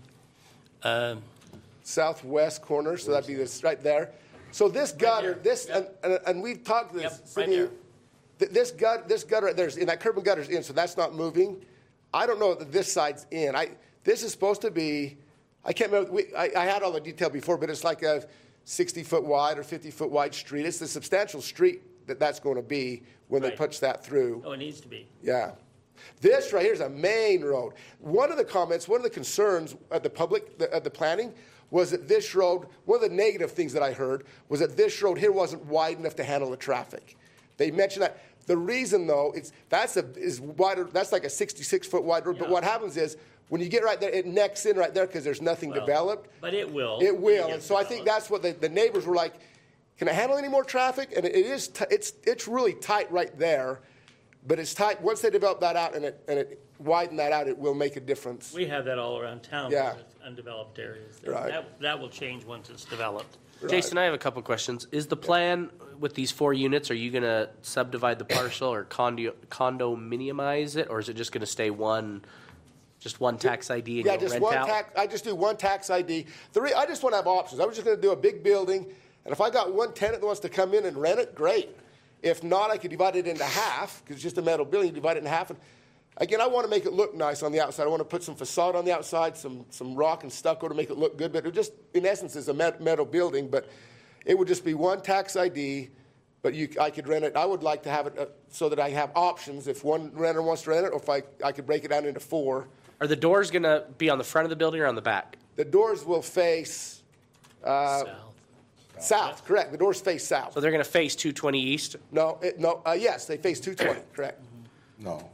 Um, Southwest corner, so that'd be this right there. So this gutter, this, and, and, and we've talked this. Yep, right Cindy, there. th- This gut, this gutter, there's, in that curb and gutter's in, so that's not moving. I don't know that this side's in. I, this is supposed to be, I can't remember, we, I, I had all the detail before, but it's like a sixty foot wide or fifty foot wide street. It's the substantial street that that's going to be when they Right. push that through. Oh, it needs to be. Yeah. This right here is a main road. One of the comments, one of the concerns at the public, the- at the planning, was that this road, one of the negative things that I heard was that this road here wasn't wide enough to handle the traffic. They mentioned that. The reason, though, it's that's a is wider. That's like a sixty-six foot wide road. But Yeah. what happens is when you get right there, it necks in right there because there's nothing Well, developed. But it will. It will, It and gets so I think developed. that's what the, the neighbors were like. Can I handle any more traffic? And it is. T- it's it's really tight right there, but it's tight once they develop that out and it and it widen that out. It will make a difference. We have that all around town. Yeah. With undeveloped areas. Right. That, that will change once it's developed. Jason, I have a couple questions. Is the plan with these four units, are you going to subdivide the parcel or condo, condominiumize it, or is it just going to stay one, just one tax I D and Yeah, you'll just rent one out? tax. I just do one tax I D. The re- I just want to have options. I was just going to do a big building, and if I got one tenant that wants to come in and rent it, great. If not, I could divide it into half because it's just a metal building. You divide it in half, and again, I want to make it look nice on the outside. I want to put some facade on the outside, some some rock and stucco to make it look good. But it just, in essence, is a met- metal building. But it would just be one tax I D. But you, I could rent it. I would like to have it uh, so that I have options if one renter wants to rent it, or if I I could break it down into four. Are the doors going to be on the front of the building or on the back? The doors will face uh, south. Correct. The doors face south. So they're going to face two twenty east? No, it, no. Uh, yes, they face two twenty. Correct. No.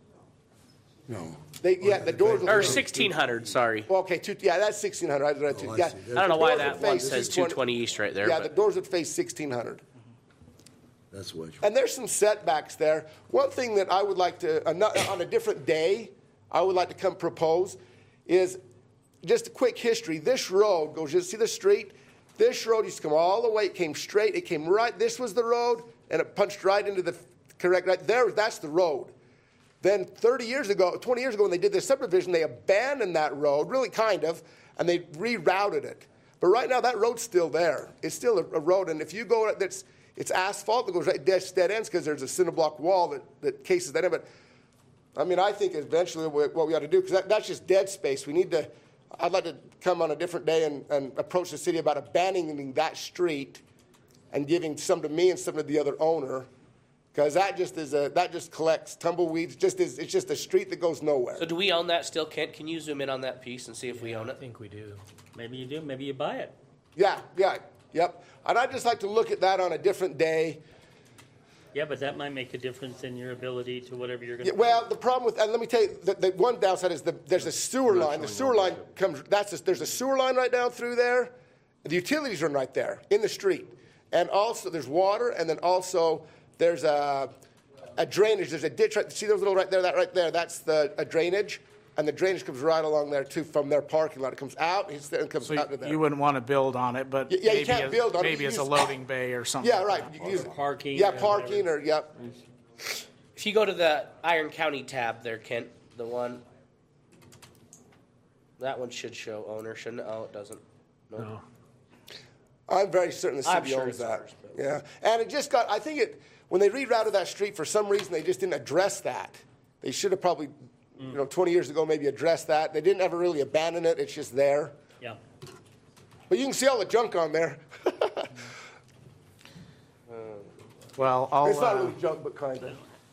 No. They yeah. The doors will Or face- sixteen hundred, sorry. Well, okay. Two, yeah, that's sixteen hundred. I read two. Oh, I Yeah. see. I don't know The why doors that would one face says two twenty east right there. Yeah, but- the doors would face sixteen hundred. That's Wedgewood. And there's some setbacks there. One thing that I would like to, ano- on a different day, I would like to come propose is just a quick history. This road goes, you see the street? This road used to come all the way, it came straight, it came right, this was the road, and it punched right into the correct, right there, that's the road. Then thirty years ago, twenty years ago, when they did this subdivision, they abandoned that road, really kind of, and they rerouted it. But right now, that road's still there. It's still a, a road, and if you go, that's it's asphalt that goes right dead, dead ends because there's a cinder block wall that, that cases that in. But I mean, I think eventually what we ought to do, because that, that's just dead space. We need to. I'd like to come on a different day and, and approach the city about abandoning that street and giving some to me and some to the other owner. Because that just is a that just collects tumbleweeds. Just is it's just a street that goes nowhere. So do we own that still, Kent? Can you zoom in on that piece and see if we own I it? think we do. Maybe you do, maybe you buy it. Yeah, yeah, yep. And I'd just like to look at that on a different day. Yeah, but that might make a difference in your ability to whatever you're going Yeah, to. well, the problem with and let me tell you, the, the one downside is the, there's a sewer line. The sewer line comes. That's a, there's a sewer line right down through there. The utilities run right there in the street, and also there's water, and then also there's a a drainage. There's a ditch. Right, see those little right there? That right there. That's the a drainage. And the drainage comes right along there, too, from their parking lot. It comes out, it's there, and comes So out to there. you wouldn't want to build on it, but Y- yeah, you maybe can't as- build on it. maybe You as a use- loading bay or something. yeah, right. You can use Parking Yeah, or parking whatever. or, yep. If you go to the Iron County tab there, Kent, the one, that one should show owner, shouldn't it? Oh, it doesn't. No. I'm very certain the I'm city sure owns it's that. ours, but- Yeah, and it just got, I think it, when they rerouted that street, for some reason, they just didn't address that. They should have probably, you know, twenty years ago, maybe addressed that. They didn't ever really abandon it, it's just there. Yeah. But you can see all the junk on there. Well, I'll, It's not uh, really junk, but kind of.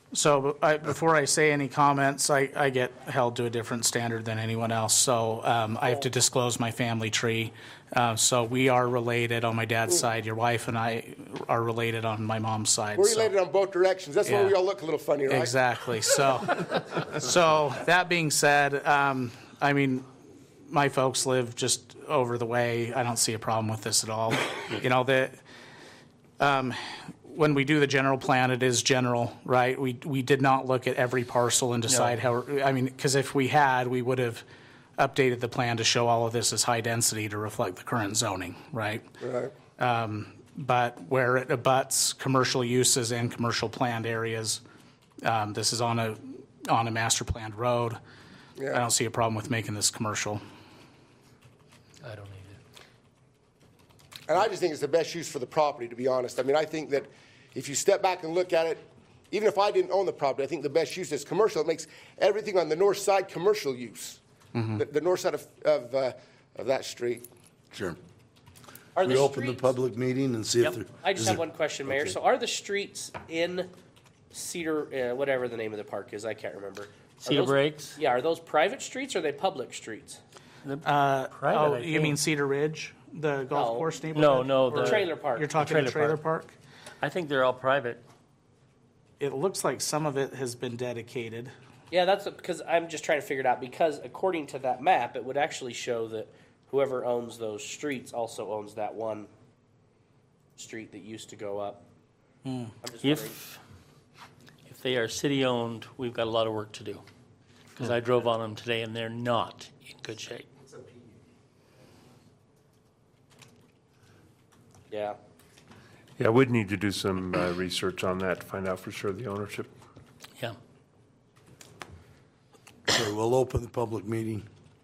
So I, before I say any comments, I, I get held to a different standard than anyone else. So um, I have to disclose my family tree. Uh, so we are related on my dad's side. Your wife and I are related on my mom's side. We're so- related on both directions. That's why Yeah. we all look a little funny, right? Exactly. So, so that being said, um, I mean, my folks live just over the way. I don't see a problem with this at all. You know, the, um, when we do the general plan, it is general, right? We, we did not look at every parcel and decide how, I mean, because if we had, we would have updated the plan to show all of this as high density to reflect the current zoning, right? Right. Um, But where it abuts commercial uses and commercial planned areas, um, this is on a, on a master planned road. I Yeah. don't see a problem with making this commercial. I don't either. And I just think it's the best use for the property, to be honest. I mean, I think that if you step back and look at it, even if I didn't own the property, I think the best use is commercial. It makes everything on the north side commercial use. The, the north side of, of, uh, of that street. Sure. Are We the open the streets- public meeting and see if Yep. there. I just is have there- one question, Mayor. Okay. So are the streets in Cedar, uh, whatever the name of the park is, I can't remember. Are Cedar those- Breaks? Yeah, are those private streets or are they public streets? Uh, Private, oh, I you mean think. Cedar Ridge, the golf No. course neighborhood? No, no, The the. trailer park. You're talking trailer the trailer park. park? I think they're all private. It looks like some of it has been dedicated. Yeah, that's because I'm just trying to figure it out because according to that map, it would actually show that whoever owns those streets also owns that one street that used to go up. I'm just wondering. If, if they are city-owned, we've got a lot of work to do. Because I drove on them today and they're not in good shape. Yeah. Yeah, we'd need to do some uh, research on that to find out for sure the ownership. Yeah. Okay, we'll open the public meeting.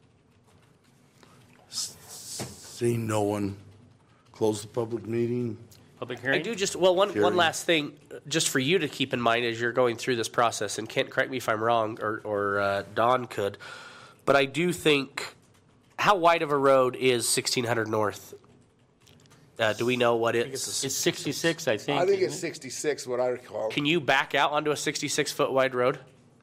S- Seeing no one, close the public meeting. Public I hearing? do just, well, one, Carrie. one last thing, uh, just for you to keep in mind as you're going through this process, and Kent, correct me if I'm wrong, or, or uh, Don could, but I do think, how wide of a road is sixteen hundred North? Uh, do we know what it's? It's sixty-six, I think. I think isn't it's it? sixty-six, what I recall. Can you back out onto a sixty-six foot wide road?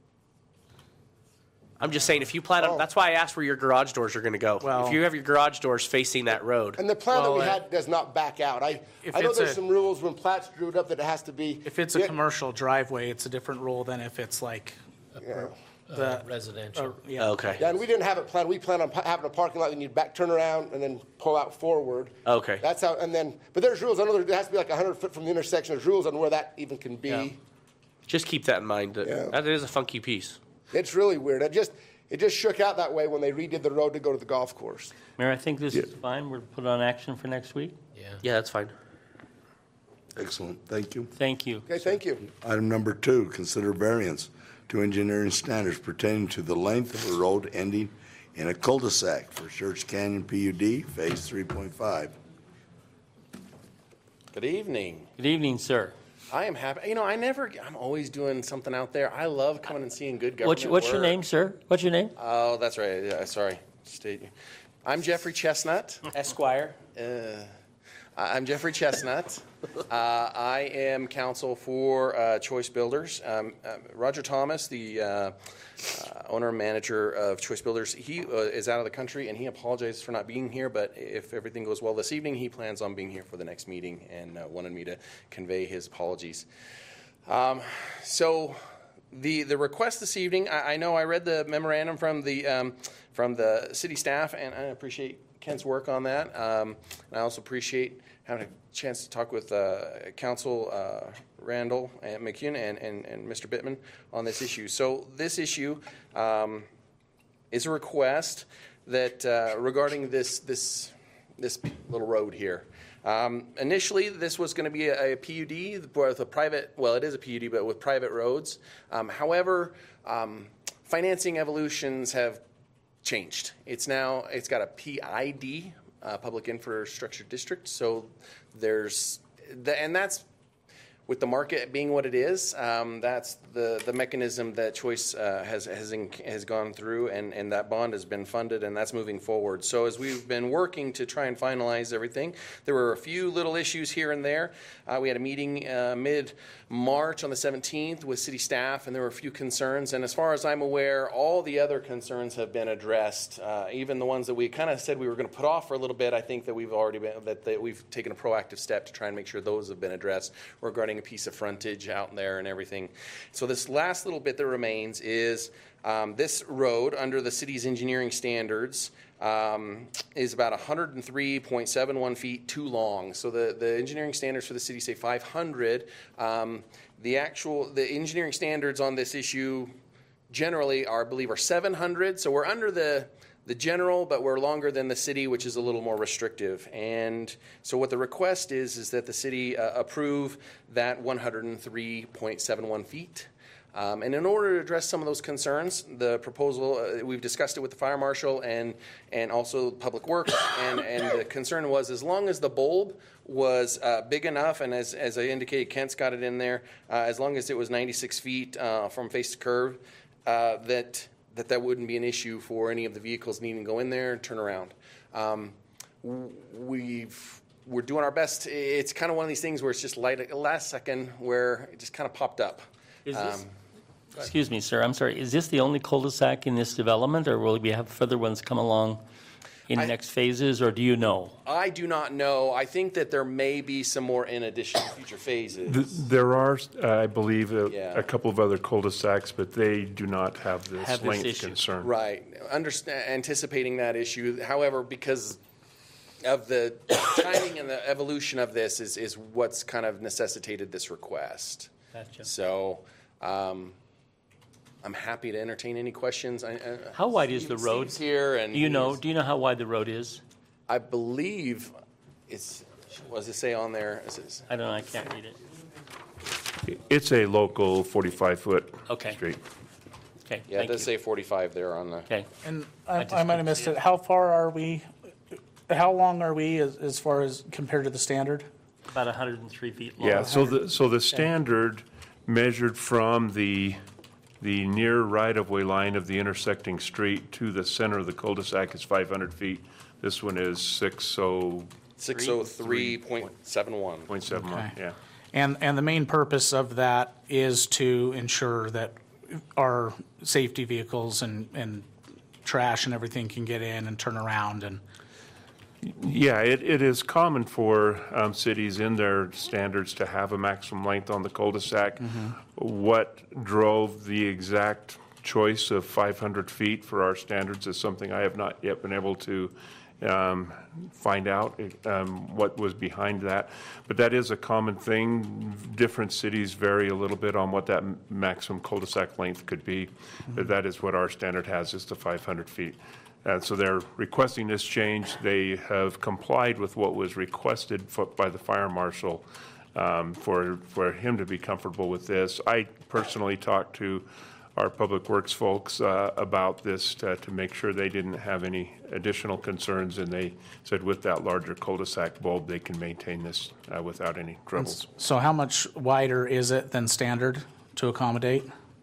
I'm just saying, if you plan on, Oh. that's why I asked where your garage doors are gonna go. Well- If you have your garage doors facing that road. And the plan that we Well, uh, had does not back out. I, if I know it's there's a- some rules when plats drew it up that it has to be. If it's a Yeah, commercial driveway, it's a different rule than if it's like yeah. the. Residential. uh, yeah. Okay, Yeah, and we didn't have it planned. We planned on pa- having a parking lot, and you'd back, turn around, and then pull out forward. okay. That's how, and then, but there's rules. I know there has to be like a hundred foot from the intersection. There's rules on where that even can be. Yeah. Just keep that in mind, that Yeah. that is a funky piece. It's really weird. It just, it just shook out that way when they redid the road to go to the golf course. Mayor, I think this is fine. We're put on action for next week. Yeah. Yeah, that's fine. Excellent, thank you. Thank you. Okay, thank you. Item number two, consider variance to engineering standards pertaining to the length of a road ending in a cul-de-sac for Church Canyon P U D, Phase three point five. Good evening. Good evening, sir. I am happy. You know, I never, I'm always doing something out there. I love coming and seeing good government What's, what's your work. name, sir? What's your name? Oh, that's right. Yeah, sorry. State. I'm Jeffrey Chestnut. Esquire. Uh, I'm Jeffrey Chestnut. Uh, I am counsel for uh, Choice Builders. Um, uh, Roger Thomas, the uh, uh, owner and manager of Choice Builders, he uh, is out of the country, and he apologizes for not being here, but if everything goes well this evening, he plans on being here for the next meeting and uh, wanted me to convey his apologies. Um, so the the request this evening, I, I know I read the memorandum from the um, from the city staff, and I appreciate Kent's work on that. Um, and I also appreciate having a chance to talk with uh, Council uh, Randall and McCune and, and, and Mister Bittman on this issue. So this issue um, is a request that uh, regarding this this this little road here. Um, initially, this was going to be a, a P U D with a private. Well, it is a P U D, but with private roads. Um, however, um, financing evolutions have changed. It's now it's got a P I D, uh, Public Infrastructure District. So there's the, and that's with the market being what it is, um, that's the, the mechanism that Choice uh, has has, in, has gone through, and, and that bond has been funded, and that's moving forward. So as we've been working to try and finalize everything, there were a few little issues here and there. Uh, we had a meeting uh, mid-March on the seventeenth with city staff, and there were a few concerns. And as far as I'm aware, all the other concerns have been addressed, uh, even the ones that we kind of said we were going to put off for a little bit. I think that we've already been, that, that we've taken a proactive step to try and make sure those have been addressed regarding a piece of frontage out there and everything. So this last little bit that remains is um, this road under the city's engineering standards um, is about one hundred three point seven one feet too long. So the, the engineering standards for the city say five hundred. Um, the actual, the engineering standards on this issue generally are, I believe, are seven hundred. So we're under the the general, but we're longer than the city, which is a little more restrictive. And so what the request is, is that the city uh, approve that one hundred three point seven one feet. Um, and in order to address some of those concerns, the proposal, uh, we've discussed it with the fire marshal and, and also Public Works, and, and the concern was as long as the bulb was uh, big enough, and as, as I indicated, Kent's got it in there, uh, as long as it was ninety-six feet uh, from face to curb, uh, that that that wouldn't be an issue for any of the vehicles needing to go in there and turn around. Um, we've, we're doing our best. It's kind of one of these things where it's just light, last second where it just kind of popped up. Is this, Um, excuse me, sir, I'm sorry, is this the only cul-de-sac in this development, or will we have further ones come along in I- next phases, or do you know? I do not know. I think that there may be some more in addition to future phases. Th- There are, uh, I believe, a Yeah. a couple of other cul-de-sacs, but they do not have this Have this length issue. concern. Right. Understand, anticipating that issue. However, because of the timing and the evolution of this is, is what's kind of necessitated this request. Gotcha. So um, I'm happy to entertain any questions. I, I, How wide is Steve- the road? Steve's here, and Do you know, he's- do you know how wide the road is? I believe it's, what does it say on there? Is it, I don't know, I can't read it. It's a local forty-five foot Okay. street. Okay, yeah, it thank does you. say forty-five there on the. Okay. And I I, just I might have couldn't missed see it. it. How far are we, how long are we as, as far as compared to the standard? About one hundred three feet long. Yeah, so the, so the standard measured from the, the near right-of-way line of the intersecting street to the center of the cul-de-sac is five hundred feet. This one is six oh six oh three point seven one. point seven one, Okay. yeah. And, and the main purpose of that is to ensure that our safety vehicles and, and trash and everything can get in and turn around and, Yeah, it, it is common for um, cities in their standards to have a maximum length on the cul-de-sac. What drove the exact choice of five hundred feet for our standards is something I have not yet been able to um, find out, um, what was behind that. But that is a common thing. Different cities vary a little bit on what that m- maximum cul-de-sac length could be. But that is what our standard has, is the five hundred feet. And so they're requesting this change. They have complied with what was requested fo- by the fire marshal um, for, for him to be comfortable with this. I personally talked to our Public Works folks uh, about this to, to make sure they didn't have any additional concerns, and they said with that larger cul-de-sac bulb, they can maintain this uh, without any troubles. so how much wider is it than standard to accommodate?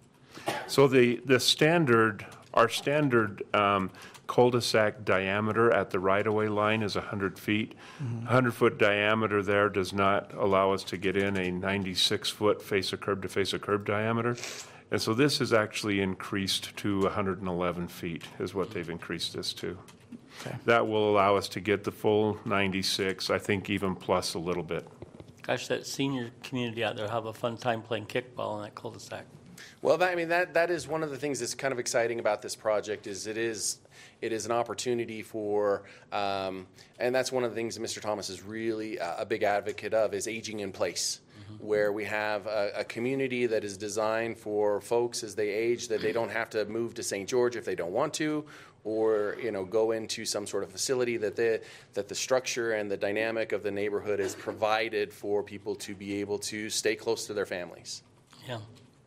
So the, the standard, our standard um, cul-de-sac diameter at the right-of-way line is one hundred feet. one hundred foot diameter there does not allow us to get in a ninety-six foot face-of-curb to face-of-curb diameter. And so this is actually increased to one hundred eleven feet is what they've increased this to. Okay. That will allow us to get the full ninety-six, I think even plus a little bit. Gosh, that senior community out there have a fun time playing kickball in that cul-de-sac. Well, that, I mean, that, that is one of the things that's kind of exciting about this project is it is, it is an opportunity for, um, and that's one of the things that Mister Thomas is really a, a big advocate of, is aging in place, where we have a, a community that is designed for folks as they age, that they don't have to move to Saint George if they don't want to, or, you know, go into some sort of facility, that the, that the structure and the dynamic of the neighborhood is provided for people to be able to stay close to their families. Yeah.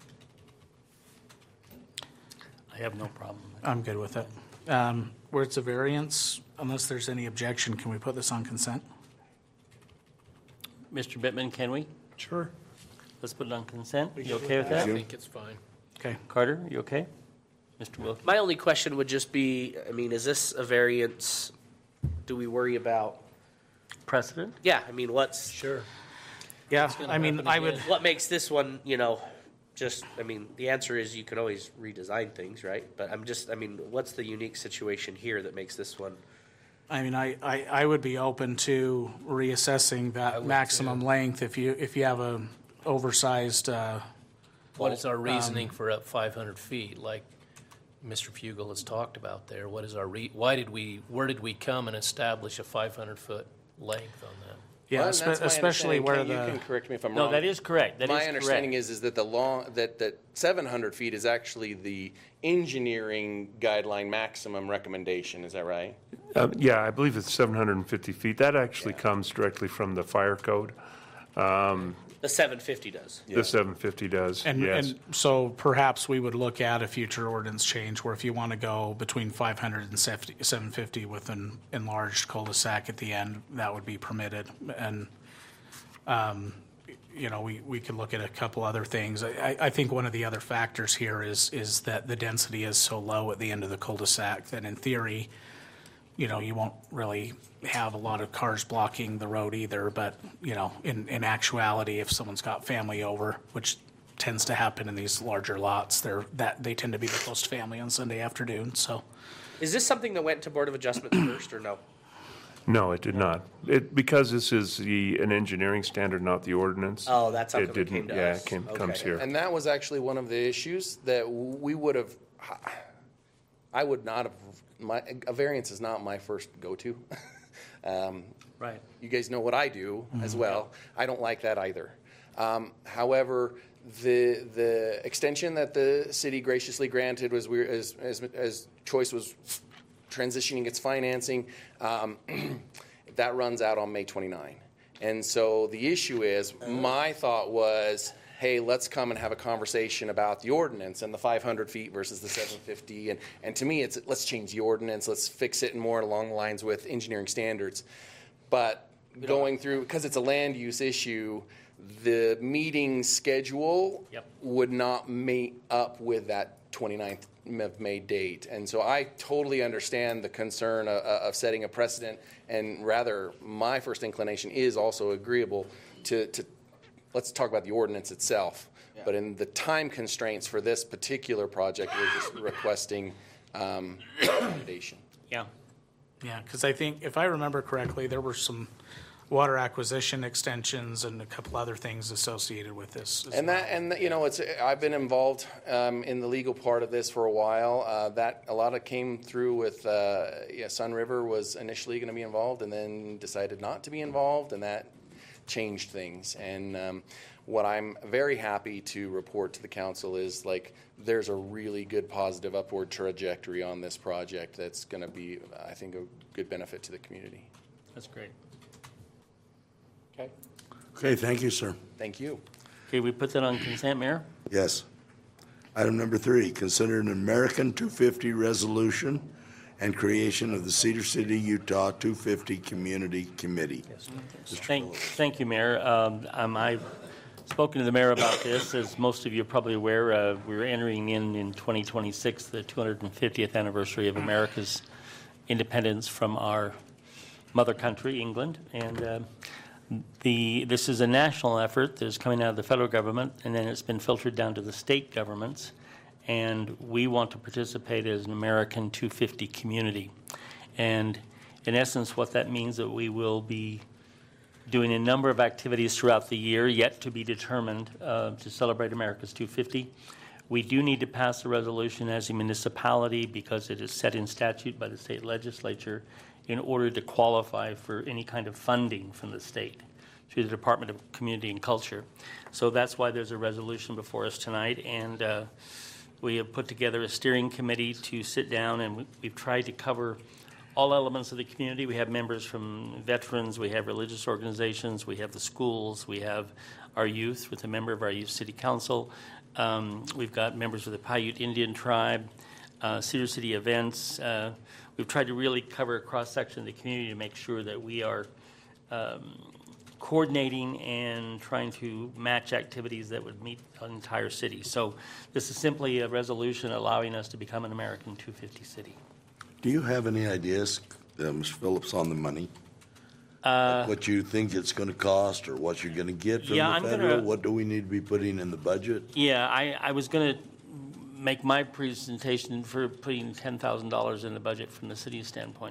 I have no problem. I'm good with it. Um, Where it's a variance, unless there's any objection, can we put this on consent? Mister Bittman, can we? Sure. Let's put it on consent. You okay with I that? think it's fine. Okay. Carter, you okay? Mister Wilkie? My only question would just be, I mean, is this a variance? Do we worry about? Precedent? Yeah, I mean, what's Sure. Yeah, gonna I mean, happen I would, again. what makes this one? You know, just I mean, the answer is you can always redesign things, right? But I'm just, I mean, what's the unique situation here that makes this one? I mean, I, I, I would be open to reassessing that maximum length if you, if you have a oversized, uh, What is our reasoning for up five hundred feet, like Mister Fugel has talked about there? What is our, re- why did we, where did we come and establish a five hundred foot length on that? yeah, Well, and that's espe- my especially understanding. where Ken, you can the, correct me if I'm No, wrong. that is correct. That is My correct. understanding is, is that the long, that, that seven hundred feet is actually the engineering guideline maximum recommendation, is that right? Um, Yeah, I believe it's seven hundred fifty feet. That actually comes directly from the fire code. The seven fifty does. The seven fifty does, and, yes. and so perhaps we would look at a future ordinance change where if you want to go between five hundred and seven fifty with an enlarged cul-de-sac at the end, that would be permitted. And, um, you know, we, we could look at a couple other things. I, I think one of the other factors here is, is that the density is so low at the end of the cul-de-sac that in theory, you know, you won't really have a lot of cars blocking the road either, but, you know, in, in actuality, if someone's got family over, which tends to happen in these larger lots, they're, that, they tend to be the close to family on Sunday afternoon, so. Is this something that went to Board of Adjustment first or no? No, it did not. It, because this is the, an engineering standard, not the ordinance. Oh, that's how it come it came didn't- to Yeah, us. it came, Okay. comes here. And that was actually one of the issues that we would have, I would not have, my, a variance is not my first go-to. Um, Right. You guys know what I do as well. I don't like that either. Um, however, the the extension that the city graciously granted was we as as as Choice was transitioning its financing, um, that runs out on May twenty-ninth. And so the issue is, my thought was, hey, let's come and have a conversation about the ordinance and the five hundred feet versus the seven fifty. And, and to me, it's let's change the ordinance. Let's fix it more along the lines with engineering standards. But going through, because it's a land use issue, the meeting schedule Yep. would not mate up with that twenty-ninth of May date. And so I totally understand the concern of, of setting a precedent, and rather, my first inclination is also agreeable to, to let's talk about the ordinance itself. But in the time constraints for this particular project, we're just requesting um, accommodation. Yeah. Yeah, because I think, if I remember correctly, there were some water acquisition extensions and a couple other things associated with this as And well. that, and you know, it's I've been involved um, in the legal part of this for a while. Uh, that a lot of came through with uh, yeah, Sun River was initially going to be involved, and then decided not to be involved, and that changed things. And um, what I'm very happy to report to the council is, like, there's a really good positive upward trajectory on this project that's going to be, I think, a good benefit to the community. That's great. Okay. Okay, thank you, sir. Thank you. Okay, we put that on consent, Mayor? Yes. Item number three, consider an American two fifty resolution and creation of the Cedar City, Utah two fifty Community Committee. Thank, thank you, Mayor. Um, um, I've spoken to the mayor about this. As most of you are probably aware, uh, we're entering in, in twenty twenty-six, the two hundred fiftieth anniversary of America's independence from our mother country, England. And uh, the this is a national effort that's coming out of the federal government, and then it's been filtered down to the state governments. And we want to participate as an American two fifty community. And in essence, what that means that we will be doing a number of activities throughout the year, yet to be determined, uh, to celebrate America's two fifty. We do need to pass a resolution as a municipality because it is set in statute by the state legislature in order to qualify for any kind of funding from the state through the Department of Community and Culture. So that's why there's a resolution before us tonight, and uh, we have put together a steering committee to sit down, and we- we've tried to cover all elements of the community. We have members from veterans, we have religious organizations, we have the schools, we have our youth with a member of our youth city council. Um, we've got members of the Paiute Indian tribe, uh, Cedar City events. Uh, we've tried to really cover a cross-section of the community to make sure that we are um, coordinating and trying to match activities that would meet an entire city. So this is simply a resolution allowing us to become an American two fifty city. Do you have any ideas, uh, Mister Phillips, on the money? Uh, what you think it's going to cost, or what you're going to get from Yeah, the I'm federal? gonna- What do we need to be putting in the budget? Yeah, I, I was going to make my presentation for putting ten thousand dollars in the budget from the city's standpoint.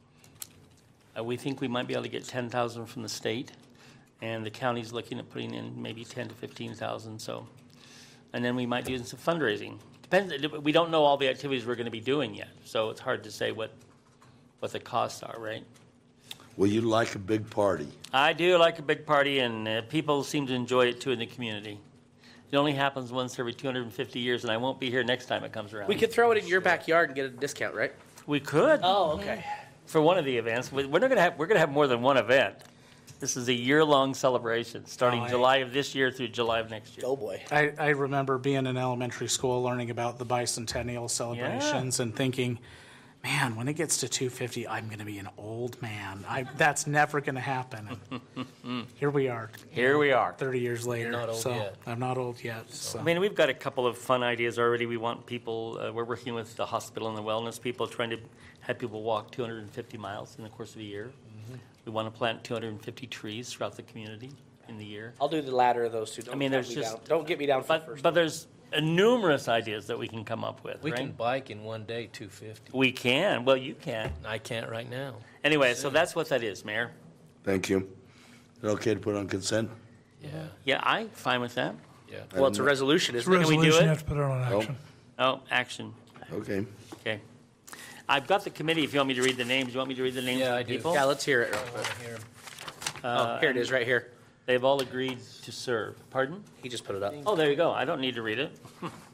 Uh, we think we might be able to get ten thousand dollars from the state, and the county's looking at putting in maybe ten to fifteen thousand dollars, so. And then we might do some fundraising. Depends, we don't know all the activities we're going to be doing yet, so it's hard to say what, what the costs are, right? Well, you like a big party. I do like a big party, and uh, people seem to enjoy it too in the community. It only happens once every two hundred fifty years, and I won't be here next time it comes around. We could throw it in your backyard and get a discount, right? We could. Oh, okay. For one of the events. We- We're not gonna have, we're gonna have more than one event. This is a year-long celebration, starting Oh, I- July of this year through July of next year. Oh, boy. I, I remember being in elementary school, learning about the bicentennial celebrations and thinking, man, when it gets to two fifty, I'm going to be an old man. I, that's never going to happen. And here we are. Here we are. thirty years later. not old so yet. I'm not old yet. So. I mean, we've got a couple of fun ideas already. We want people, uh, we're working with the hospital and the wellness people, trying to have people walk two hundred fifty miles in the course of a year. We want to plant two hundred fifty trees throughout the community in the year. I'll do the latter of those two. Don't I mean, count there's me just- down. Don't get me down for the But, first. but there's uh, numerous ideas that we can come up with, We right? can bike in one day two fifty. We can. Well, you can. I can't right now. Anyway, so that's what that is, Mayor. Thank you. Is it okay to put on consent? Yeah, Yeah, I'm fine with that. yeah. Well, it's a resolution, isn't it? we do Resolution, it? you have to put it on action. Oh, action. Okay. Okay. I've got the committee. If you want me to read the names, you want me to read the names Yeah, of I the do. people? Yeah, let's hear it. I want to hear 'em. Oh, here it is, right here. They've all agreed to serve. Pardon? He just put it up. Oh, there you go. I don't need to read it.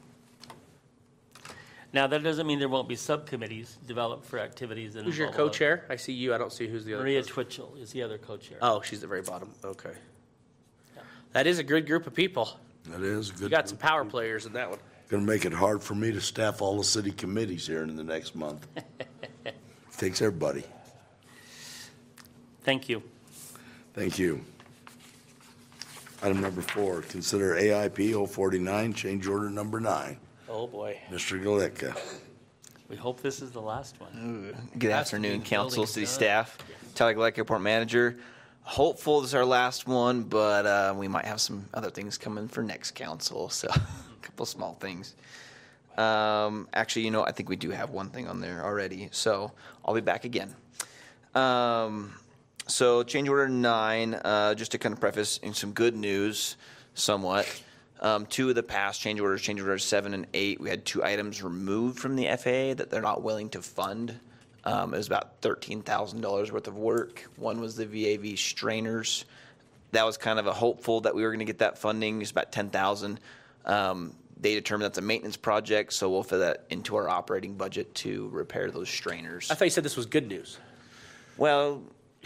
Now, that doesn't mean there won't be subcommittees developed for activities that Who's your involve- co-chair? I see you. I don't see who's the other. Maria co- Twitchell is the other co-chair. Oh, she's at the very bottom. Okay. That is a good group of people. That is a good. You got some power players in that one. Going to make it hard for me to staff all the city committees here in the next month. Takes everybody. Thank you. Thank you. Item number four, consider A I P zero forty-nine, change order number nine. Oh, boy. Mister Galicka. We hope this is the last one. Good Has to afternoon, be council, building city done. staff. Tyler Gleck, airport manager. Hopeful this is our last one, but uh, we might have some other things coming for next council, so a couple small things. Um, actually, you know, I think we do have one thing on there already, so I'll be back again. Um, so change order nine, uh, just to kind of preface in some good news somewhat. Um, two of the past change orders, change orders seven and eight, we had two items removed from the F A A that they're not willing to fund. Um, it was about thirteen thousand dollars worth of work. One was the V A V strainers. That was kind of a hopeful that we were going to get that funding. It's about ten thousand dollars. Um, they determined that's a maintenance project, so we'll fit that into our operating budget to repair those strainers. I thought you said this was good news. Well,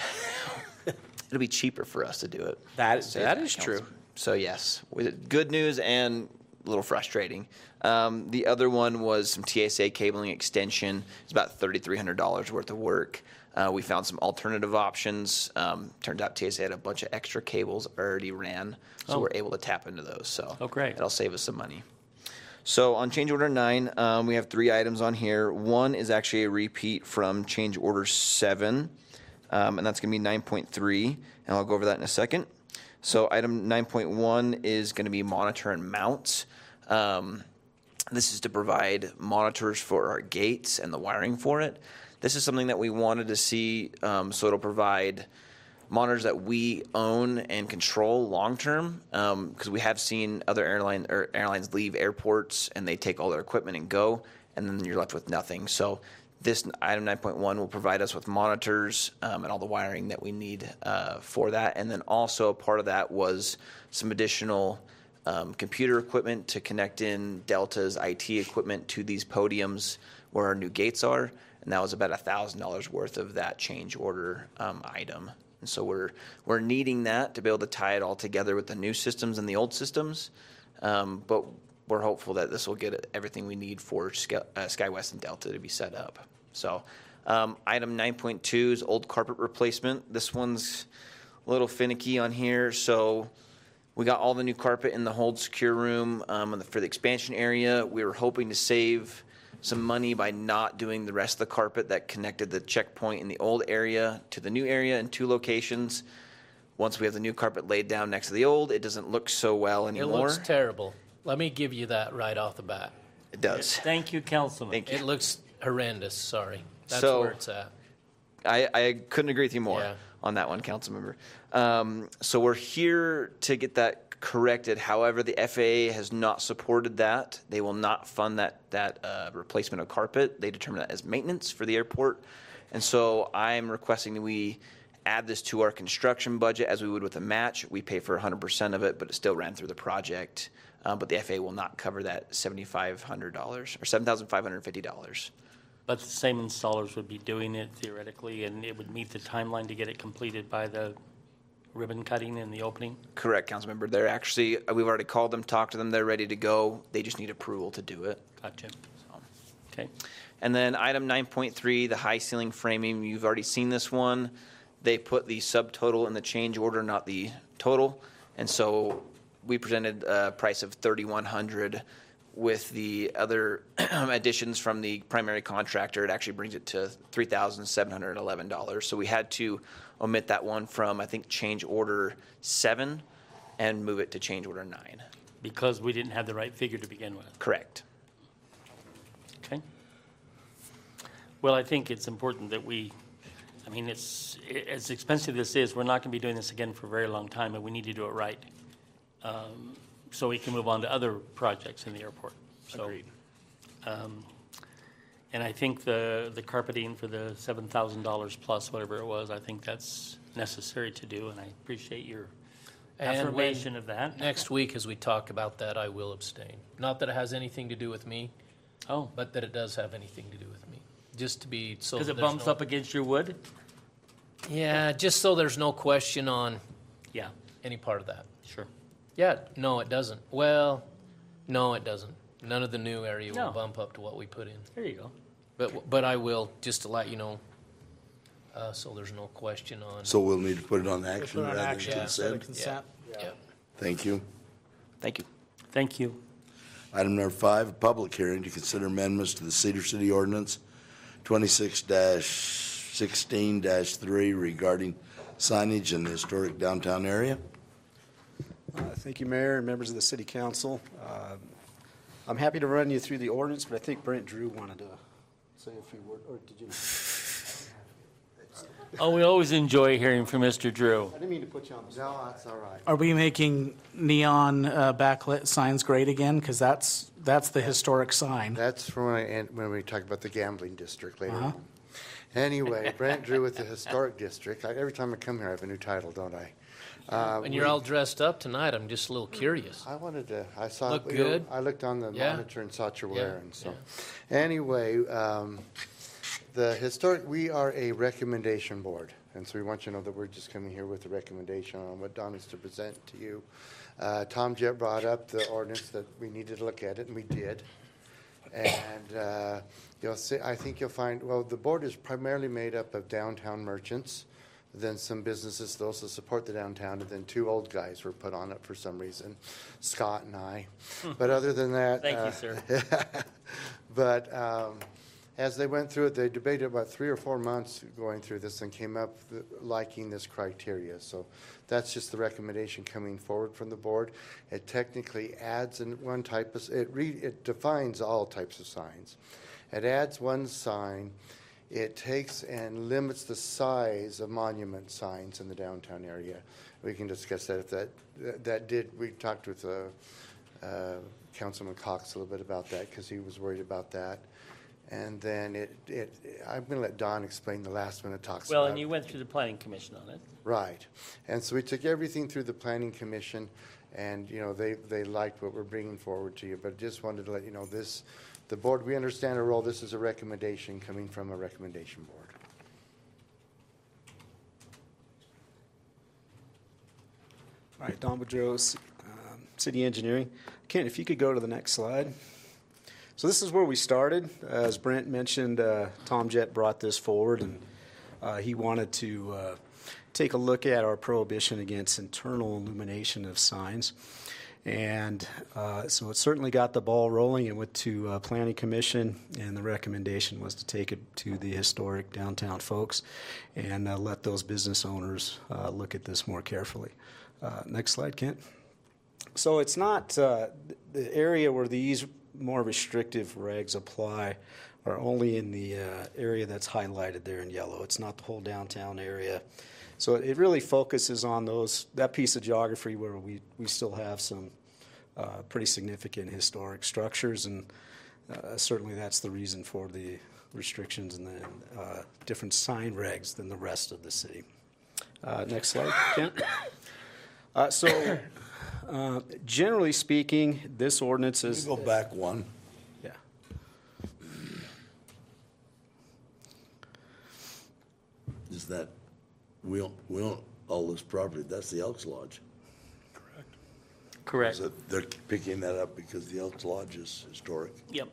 it'll be cheaper for us to do it. That- Save that is council. true. So yes, with good news and a little frustrating. Um, the other one was some T S A cabling extension. It's about thirty-three hundred dollars worth of work. Uh, we found some alternative options. Um, turns out T S A had a bunch of extra cables already ran, so Oh. we're able to tap into those. So Oh, great. that'll save us some money. So on change order nine, um, we have three items on here. One is actually a repeat from change order seven, um, and that's going to be nine point three, and I'll go over that in a second. So item nine point one is going to be monitor and mounts. Um, this is to provide monitors for our gates and the wiring for it. This is something that we wanted to see, um, so it'll provide monitors that we own and control long term, because we have seen other airline or airlines leave airports and they take all their equipment and go, and then you're left with nothing. So this item nine point one will provide us with monitors um, and all the wiring that we need uh, for that. And then also part of that was some additional um, computer equipment to connect in Delta's I T equipment to these podiums where our new gates are. And that was about one thousand dollars worth of that change order um, item. And so we're we're needing that to be able to tie it all together with the new systems and the old systems. Um, but we're hopeful that this will get everything we need for Sky, uh, SkyWest and Delta to be set up. So um, item nine point two is old carpet replacement. This one's a little finicky on here. So we got all the new carpet in the hold secure room um, for the expansion area. We were hoping to save some money by not doing the rest of the carpet that connected the checkpoint in the old area to the new area in two locations. Once we have the new carpet laid down next to the old, it doesn't look so well It anymore. looks terrible. Let me give you that right off the bat. It does. Thank you, Councilman. Thank you. It looks horrendous, sorry. That's So- where it's at. I, I couldn't agree with you more Yeah. on that one, council member. Um, so we're here to get that corrected. However, the F A A has not supported that. They will not fund that that uh, replacement of carpet. They determine that as maintenance for the airport. And so I'm requesting that we add this to our construction budget as we would with a match. We pay for one hundred percent of it, but it still ran through the project. Um, but the F A A will not cover that seven thousand five hundred dollars or seven thousand five hundred fifty dollars. But the same installers would be doing it theoretically, and it would meet the timeline to get it completed by the ribbon cutting and the opening? Correct, Councilmember. They're actually, we've already called them, talked to them, they're ready to go. They just need approval to do it. Gotcha. Okay. And then item nine point three, the high ceiling framing, you've already seen this one. They put the subtotal in the change order, not the total. And so we presented a price of thirty-one hundred dollars. With the other additions from the primary contractor, it actually brings it to three thousand seven hundred eleven dollars. So we had to omit that one from, I think, change order seven and move it to change order nine. Because we didn't have the right figure to begin with. Correct. Okay. Well, I think it's important that we, I mean, it's, as expensive as this is, we're not going to be doing this again for a very long time, and we need to do it right. Um, so we can move on to other projects in the airport. So, Agreed. Um, and I think the, the carpeting for the seven thousand dollars plus, whatever it was, I think that's necessary to do, and I appreciate your And when- affirmation of that. Next week, as we talk about that, I will abstain. Not that it has anything to do with me, Oh, but that it does have anything to do with me. Just to be, so because it there's bumps no- up against your wood? Yeah, just so there's no question on Yeah, any part of that. sure. Yeah, no, it doesn't. Well, no, it doesn't. None of the new area No. will bump up to what we put in. There you go. But, but I will, just to let you know, uh, so there's no question on. So we'll need to put it on action Put on rather than action instead of consent. consent. Yeah. Thank you. Thank you. Thank you. Item number five, a public hearing to consider amendments to the Cedar City Ordinance twenty-six sixteen three regarding signage in the historic downtown area. Uh, Thank you, Mayor and members of the City Council. Uh, I'm happy to run you through the ordinance, but I think Brent Drew wanted to say a few words, or did you? Oh, we always enjoy hearing from Mister Drew. I didn't mean to put you on the spot. No, that's all right. Are we making neon uh, backlit signs great again? Because that's, that's the historic sign. That's from when, I, and when we talk about the gambling district later Uh-huh. on. Anyway, Brent Drew with the Historic District. I, every time I come here, I have a new title, don't I? Uh, And you're we- all dressed up tonight. I'm just a little curious. I wanted to, I saw. Look you know, good? I looked on the Yeah. monitor and saw what you're Yeah, wearing, so. Anyway, um, the historic, we are a recommendation board. And so we want you to know that we're just coming here with a recommendation on what Don is to present to you. Uh, Tom Jett brought up the ordinance that we needed to look at it, and we did. And uh, you'll see, I think you'll find, well, the board is primarily made up of downtown merchants, then some businesses that also support the downtown, and then two old guys were put on it for some reason, Scott and I. But other than that. Thank you, uh, sir. But um, as they went through it, they debated about three or four months going through this and came up th- liking this criteria. So that's just the recommendation coming forward from the board. It technically adds in one type of, it re, it defines all types of signs. It adds one sign. It takes and limits the size of monument signs in the downtown area. We can discuss that if that, that, that did, we talked with uh, uh, Councilman Cox a little bit about that because he was worried about that. And then it, it, I'm going to let Don explain the last one it talks Well, about. and you went through the planning commission on it. Right. And so we took everything through the planning commission and, you know, they, they liked what we're bringing forward to you, but just wanted to let you know this, the board, we understand our role. This is a recommendation coming from a recommendation board. All right, Don Boudreau, um, City Engineering. Kent, if you could go to the next slide. So this is where we started. As Brent mentioned, uh, Tom Jett brought this forward, and uh, he wanted to uh, take a look at our prohibition against internal illumination of signs. And uh, so it certainly got the ball rolling. It went to uh, Planning Commission, and the recommendation was to take it to the historic downtown folks and uh, let those business owners uh, look at this more carefully. Uh, next slide, Kent. So it's not uh, the area where these more restrictive regs apply are only in the uh, area that's highlighted there in yellow. It's not the whole downtown area. So it really focuses on those that piece of geography where we, we still have some uh, pretty significant historic structures, and uh, certainly that's the reason for the restrictions and the uh, different sign regs than the rest of the city. Uh, next slide, Kent. Uh, so uh, generally speaking, this ordinance is... Can you go back one? Yeah. Is that... We own, we own all this property. That's the Elks Lodge. Correct. So they're picking that up because the Elks Lodge is historic. Yep.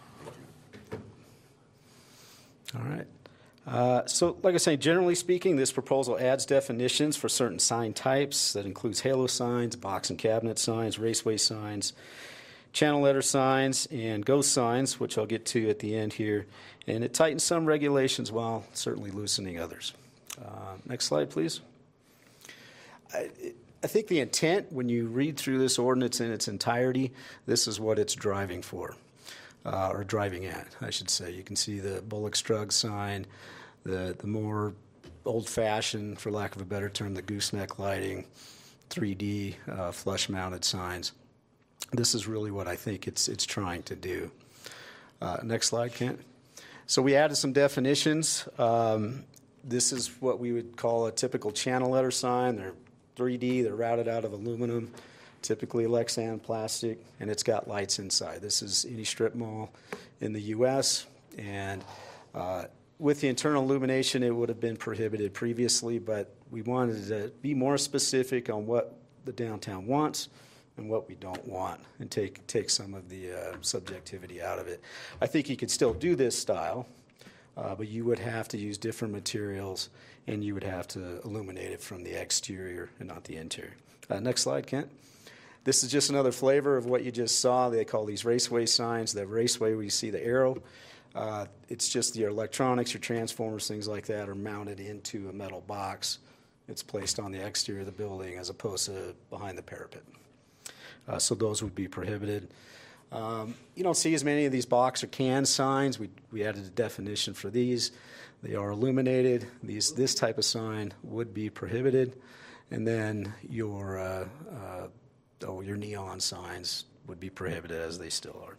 All right. Uh, so, like I say, generally speaking, this proposal adds definitions for certain sign types. That includes halo signs, box and cabinet signs, raceway signs, channel letter signs, and ghost signs, which I'll get to at the end here. And it tightens some regulations while certainly loosening others. Uh, next slide, please. I, I think the intent, when you read through this ordinance in its entirety, this is what it's driving for, uh, or driving at, I should say. You can see the Bullock Strug sign, the, the more old-fashioned, for lack of a better term, the gooseneck lighting, three D uh, flush-mounted signs. This is really what I think it's, it's trying to do. Uh, next slide, Kent. So we added some definitions. Um, This is what we would call a typical channel letter sign. They're three D, they're routed out of aluminum, typically Lexan plastic, and it's got lights inside. This is any strip mall in the U S, and uh, with the internal illumination, it would have been prohibited previously, but we wanted to be more specific on what the downtown wants and what we don't want, and take, take some of the uh, subjectivity out of it. I think you could still do this style, Uh, but you would have to use different materials, and you would have to illuminate it from the exterior and not the interior. Uh, next slide, Kent. This is just another flavor of what you just saw. They call these raceway signs. The raceway, where you see the arrow, uh, it's just your electronics, your transformers, things like that are mounted into a metal box. It's placed on the exterior of the building as opposed to behind the parapet. Uh, so those would be prohibited. Um, you don't see as many of these box or can signs. We, we added a definition for these. They are illuminated. These, this type of sign would be prohibited. And then your, uh, uh, oh, your neon signs would be prohibited, as they still are.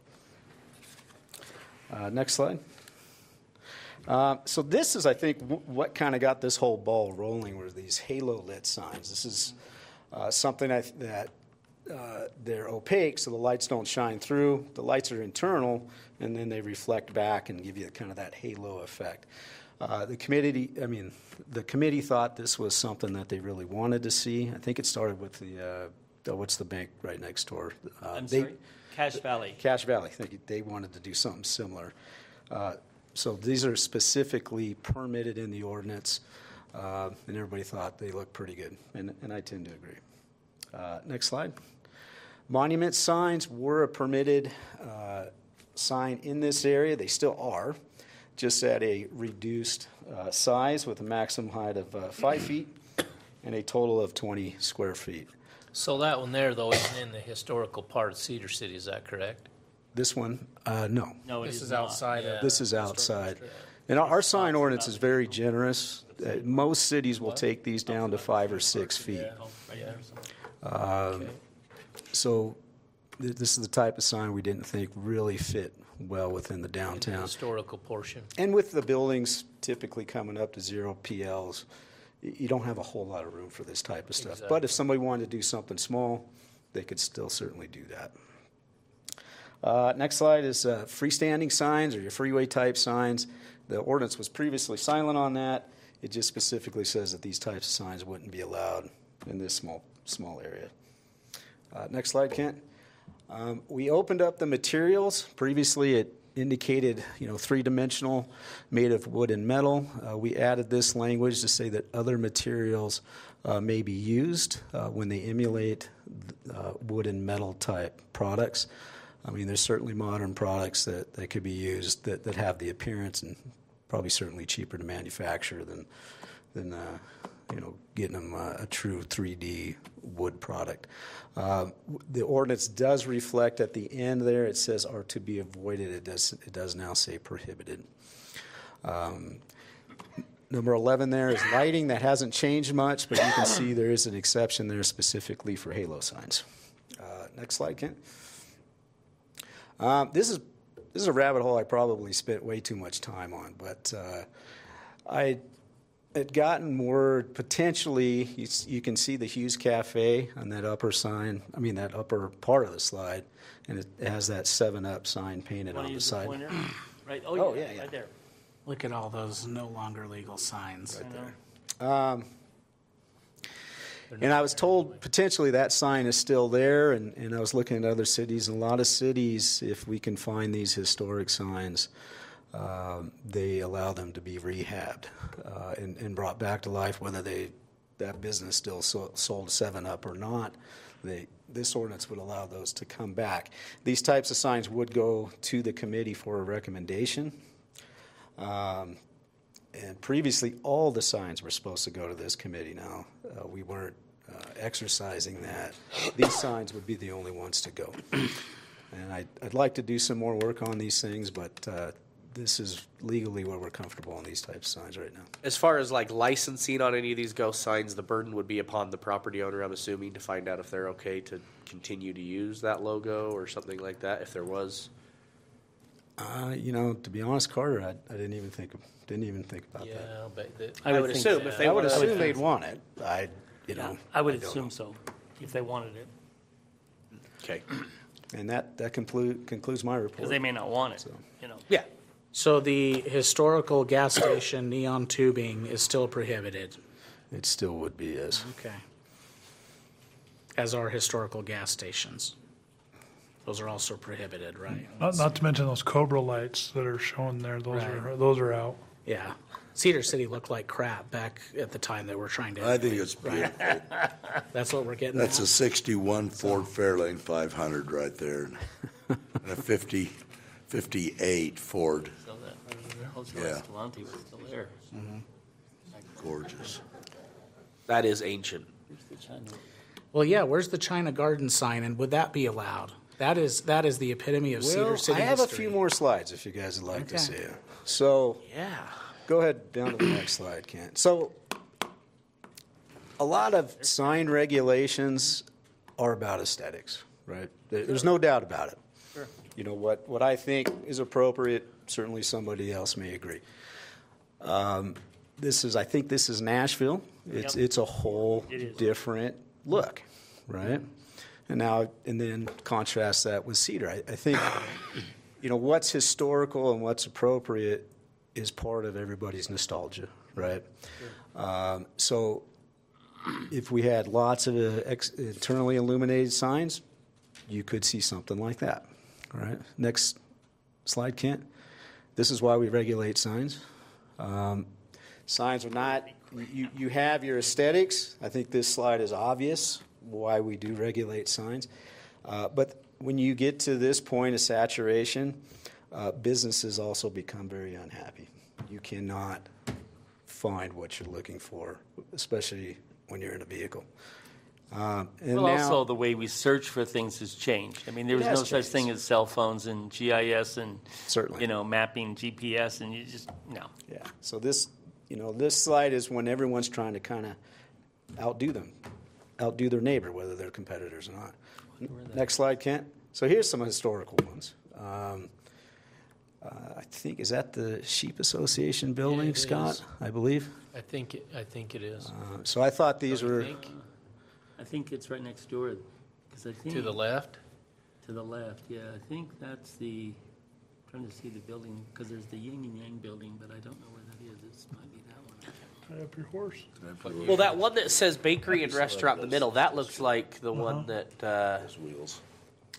Uh, next slide. Uh, so this is, I think, w- what kind of got this whole ball rolling, were these halo lit signs. This is uh, something I th- that Uh, they're opaque, so the lights don't shine through. The lights are internal, and then they reflect back and give you kind of that halo effect. Uh, the committee, I mean, the committee thought this was something that they really wanted to see. I think it started with the, uh, oh, what's the bank right next door? Uh, I'm they, sorry? Cache Valley. Cache Valley. I think they wanted to do something similar. Uh, so these are specifically permitted in the ordinance, uh, and everybody thought they looked pretty good, and, and I tend to agree. Uh, next slide. Monument signs were a permitted uh, sign in this area. They still are, just at a reduced uh, size with a maximum height of uh, five feet and a total of twenty square feet. So that one there, though, isn't in the historical part of Cedar City, is that correct? This one, uh, no. No, it This is is not. outside of. This is outside. And our, our sign ordinance is very generous. Uh, most cities will take these down to five or six feet. Yeah. Um, So th- this is the type of sign we didn't think really fit well within the In the downtown. historical portion. And with the buildings typically coming up to zero P Ls, y- you don't have a whole lot of room for this type of stuff. But if somebody wanted to do something small, they could still certainly do that. Uh, next slide is uh, freestanding signs or your freeway type signs. The ordinance was previously silent on that. It just specifically says that these types of signs wouldn't be allowed in this small small area. Uh, next slide, Kent. Um, we opened up the materials. Previously, it indicated, you know, three-dimensional, made of wood and metal. Uh, we added this language to say that other materials uh, may be used uh, when they emulate uh, wood and metal type products. I mean, there's certainly modern products that, that could be used that, that have the appearance and probably certainly cheaper to manufacture than, than uh, you know, getting them uh, a true three D wood product. Uh, the ordinance does reflect at the end there, it says are to be avoided. It does, it does now say prohibited. Um, number eleven there is lighting. That hasn't changed much, but you can see there is an exception there specifically for halo signs. Uh, next slide, Kent. Um, this is this is a rabbit hole I probably spent way too much time on, but uh, I had gotten word potentially. You, you can see the Hughes Cafe on that upper sign. I mean that upper part of the slide, and it has that Seven Up sign painted Wanna on the use side. pointer? Right. Oh, Oh, yeah, yeah, yeah. right there. Look at all those no longer legal signs. I know. Um, and I was told potentially that sign is still there, and, and I was looking at other cities. And a lot of cities, if we can find these historic signs, um, they allow them to be rehabbed uh, and, and brought back to life, whether they that business still so, sold Seven Up or not. They, this ordinance would allow those to come back. These types of signs would go to the committee for a recommendation. Um, and previously, all the signs were supposed to go to this committee. Now, uh, we weren't uh, exercising that. These signs would be the only ones to go. And I'd, I'd like to do some more work on these things, but uh, this is legally where we're comfortable on these types of signs right now. As far as like licensing on any of these ghost signs, the burden would be upon the property owner, I'm assuming, to find out if they're okay to continue to use that logo or something like that, if there was. Uh, you know, to be honest, Carter, I, I didn't even think of, didn't even think about Yeah, that. I'll bet that. I would assume if they I would wanna- assume they'd want it. I, you Yeah, know, I would I don't assume know. so, if they wanted it, Okay. And that that conclude, concludes my report. because they may not want it, you know. Yeah. So the historical gas station neon tubing is still prohibited. It still would be, yes. Okay. As are historical gas stations. Those are also prohibited, right? Not, not to mention those Cobra lights that are shown there. Those are Right. those are out. Yeah. Cedar City looked like crap back at the time that we're trying to. I think it's beautiful. That's what we're getting That's at. a sixty-one Ford Fairlane five hundred right there. And a fifty, fifty-eight Ford, So that, Hotel Yeah. Escalante was still there. gorgeous. That is ancient. Here's the China. Well, yeah, where's the China Garden sign, and would that be allowed? That is, that is the epitome of Cedar Well, City I have history. a few more slides if you guys would like to Okay. see it. So Yeah. go ahead down to the next slide, Kent. So a lot of sign regulations are about aesthetics, right? There- There's no doubt about it. Sure. You know, what, what I think is appropriate, certainly somebody else may agree. Um, this is, I think this is Nashville. It's, Yep. it's a whole It is. different look, right? And now, and then contrast that with Cedar. I, I think, you know, what's historical and what's appropriate is part of everybody's nostalgia, right? Um, so if we had lots of uh, ex- internally illuminated signs, you could see something like that, all right? Next slide, Kent. This is why we regulate signs. Um, signs are not, you, you have your aesthetics. I think this slide is obvious why we do regulate signs. Uh, but when you get to this point of saturation, uh, businesses also become very unhappy. You cannot find what you're looking for, especially when you're in a vehicle. Um, and Well, now, also, the way we search for things has changed. I mean, there It was has no such changed. thing as cell phones and G I S and, Certainly. you know, mapping, G P S, and you just, no. yeah. So this, you know, this slide is when everyone's trying to kind of outdo them, outdo their neighbor, whether they're competitors or not. Next slide, Kent. So here's some historical ones. Um, uh, I think, is that the Sheep Association building, it Scott? is. I believe. I think, it- I think it is. Uh, so I thought these Don't you were. think? I think it's right next door, because I think. To the left? To the left, yeah. I think that's the, trying to see the building, because there's the Yin and Yang building, but I don't know where that is. This might be that one. Tie up your horse. Well, that one that says bakery and restaurant in the middle, that looks like the one that, uh, Those wheels.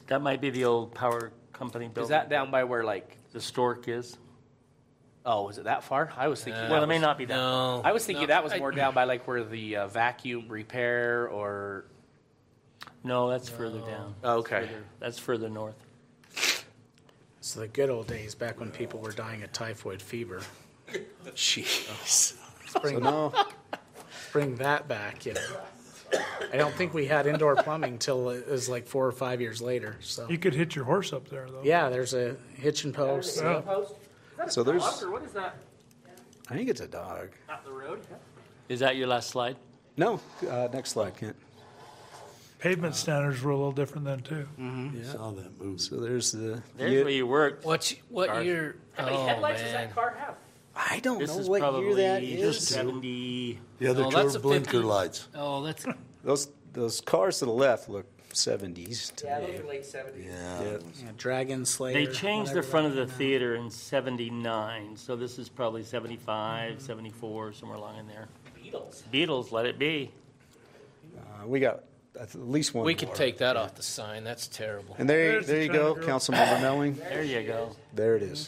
That might be the old power company building. Is that down by where like, The Stork is? oh, is it that far? I was thinking. Well, that it may was- not be that. No. I was thinking no, that was I- more down by like where the uh, vacuum repair or. No, that's further down. Oh, okay. Further- That's further north. So the good old days, back when people were dying of typhoid fever. Jeez. Bring, No, bring that back, you know. I don't think we had indoor plumbing till it was like four or five years later, so. You could hitch your horse up there, though. Yeah, there's a hitch and post. Yeah. so there's, What is that? I think it's a dog. Out the road? Is that your last slide? No, uh, next slide, Kent. Pavement standards were a little different then, too. Yeah. Saw that movie. So there's the. There's yeah, where you worked. What, y- what Cars. year? How many Oh, headlights does man. that car have? I don't This know is what year probably that is. seventy. The other No, two that's are a blinker fifty. lights. Oh, that's, Those those cars to the left look seventies to Yeah, me. those are late seventies. Yeah. Yeah. Yeah, Dragon Slayer. They changed the whatever front of that the came out. theater in seventy-nine, so this is probably seventy-five, seventy-four, somewhere along in there. Beatles. Beatles, let it be. Uh, we got at least one. we more. could take that off the sign. That's terrible. And there, There's there the you go, China girl. Councilmember Melling. There you go. There it is.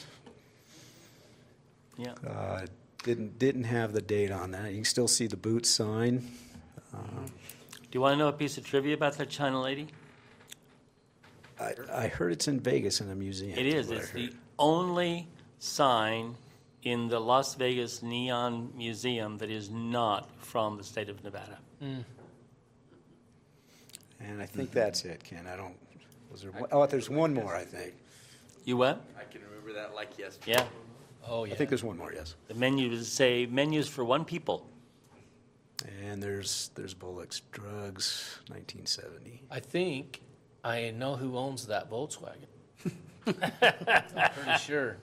Yeah. Uh, didn't didn't have the date on that. You can still see the boot sign. Do you want to know a piece of trivia about that China lady? I, I heard it's in Vegas in a museum. It is. what I It's heard. the only sign in the Las Vegas Neon Museum that is not from the state of Nevada. And I think that's it, Ken. I don't. Was there? One, oh, there's one more. I think. You what? I can remember that like yesterday. Yeah. Oh, yeah. I think there's one more. Yes. The menus say menus for one people. And there's there's Bullock's Drugs, nineteen seventy. I think I know who owns that Volkswagen. Pretty sure.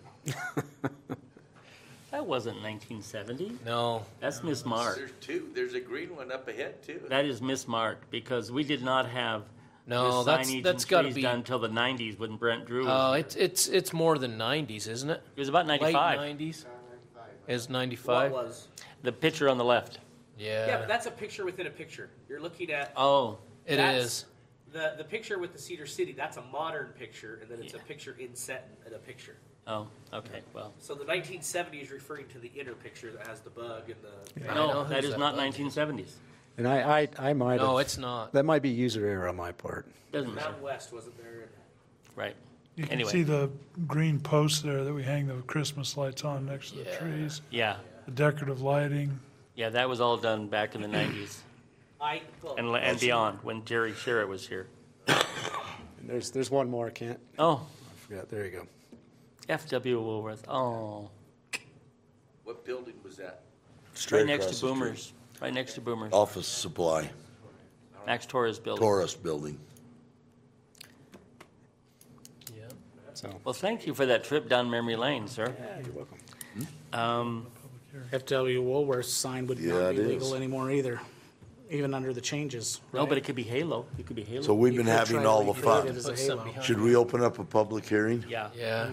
That wasn't nineteen seventy. No. That's Miss Mark. There's two. There's a green one up ahead too. That is Miss Mark because we did not have No, this that's- signage that's and gotta trees be- done until the nineties when Brent Drew was. Oh, it's it's it's more than nineties, isn't it? It was about ninety-five. Late nineties. Is What ninety-five? was? The picture on the left. Yeah. Yeah, but that's a picture within a picture. You're looking at. Oh, It that's- is. The, the picture with the Cedar City, that's a modern picture, and then it's Yeah. a picture in set in a picture. oh, okay. Well, So the nineteen seventy is referring to the inner picture that has the bug and the. I know no, who's that is that not bug. nineteen seventies. And I I, I might No, have. it's not. That might be user error on my part. Doesn't matter. Mountain West wasn't there. Right. You can Anyway. see the green posts there that we hang the Christmas lights on next to the Yeah. trees, Yeah. the decorative lighting. Yeah, that was all done back in the nineties I well, and, and beyond when Jerry Sherritt was here. And there's there's one more, Kent. Oh, I forgot. There you go. F W Woolworth. Oh, What building was that? Straight right next across to the street. Boomers. Right next to Boomers. Office supply, Max Torres building. Taurus building. Yeah. So Well, thank you for that trip down memory lane, sir. yeah, you're welcome. Um, F W Woolworth's sign would Yeah, not it be is. legal anymore either, even under the changes. no, right? but it could be Halo. It could be Halo. So we've You been could having try to all the recreate fun. it as a Put something halo. behind Should we open up a public hearing? yeah. Yeah.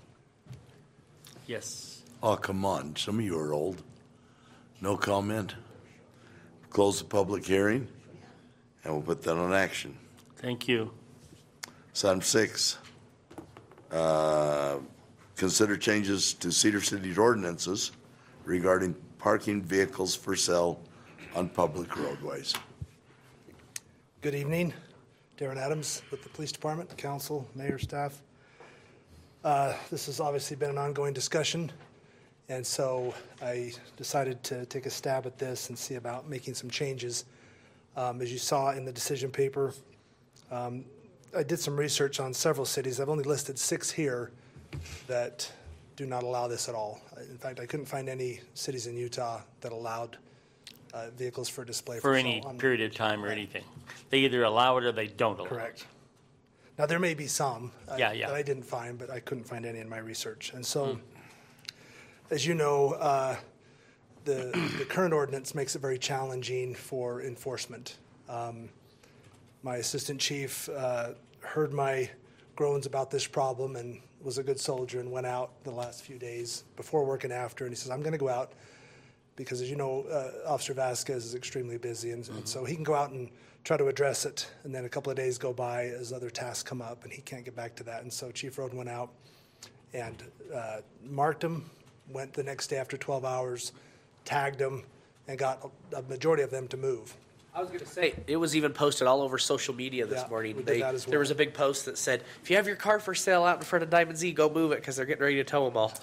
Yes. Oh, come on. Some of you are old. No comment. Close the public hearing, and we'll put that on action. Thank you. Item six, uh, consider changes to Cedar City's ordinances regarding parking vehicles for sale on public roadways. Good evening. Darren Adams with the Police Department, Council, Mayor, staff. Uh, This has obviously been an ongoing discussion, and so I decided to take a stab at this and see about making some changes. Um, As you saw in the decision paper, um, I did some research on several cities. I've only listed six here that do not allow this at all. In fact, I couldn't find any cities in Utah that allowed uh, vehicles for display. For sale any on- period of time or anything. They either allow it or they don't allow it. Correct. Now, there may be some uh, Yeah, yeah. that I didn't find, but I couldn't find any in my research. And so, as you know, uh, the, the current ordinance makes it very challenging for enforcement. Um, my assistant chief uh, heard my groans about this problem and was a good soldier and went out the last few days before work and after, and he says, I'm going to go out because as you know, uh, Officer Vasquez is extremely busy, and, and so he can go out and try to address it, and then a couple of days go by as other tasks come up, and he can't get back to that. And so Chief Roden went out and uh, marked them, went the next day after twelve hours, tagged them, and got a, a majority of them to move. I was going to say, it was even posted all over social media this Yeah, morning. we did They, that as There well. was a big post that said, if you have your car for sale out in front of Diamond Z, go move it because they're getting ready to tow them all.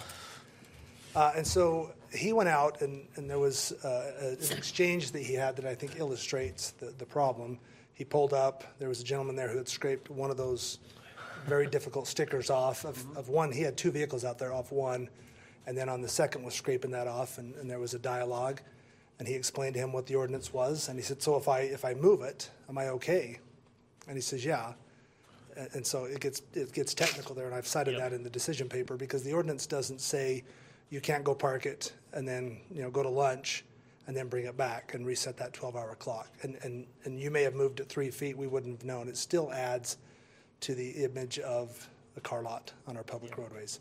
Uh, and so he went out, and, and there was uh, an exchange that he had that I think illustrates the, the problem. He pulled up. There was a gentleman there who had scraped one of those very difficult stickers off of, of one. He had two vehicles out there off one, and then on the second was scraping that off, and, and there was a dialogue. And he explained to him what the ordinance was, and he said, so if I if I move it, am I okay? And he says, yeah. And, and so it gets it gets technical there, and I've cited Yep. that in the decision paper, because the ordinance doesn't say you can't go park it and then, you know, go to lunch and then bring it back and reset that twelve-hour clock. And, and, and you may have moved it three feet, we wouldn't have known. It still adds to the image of a car lot on our public roadways.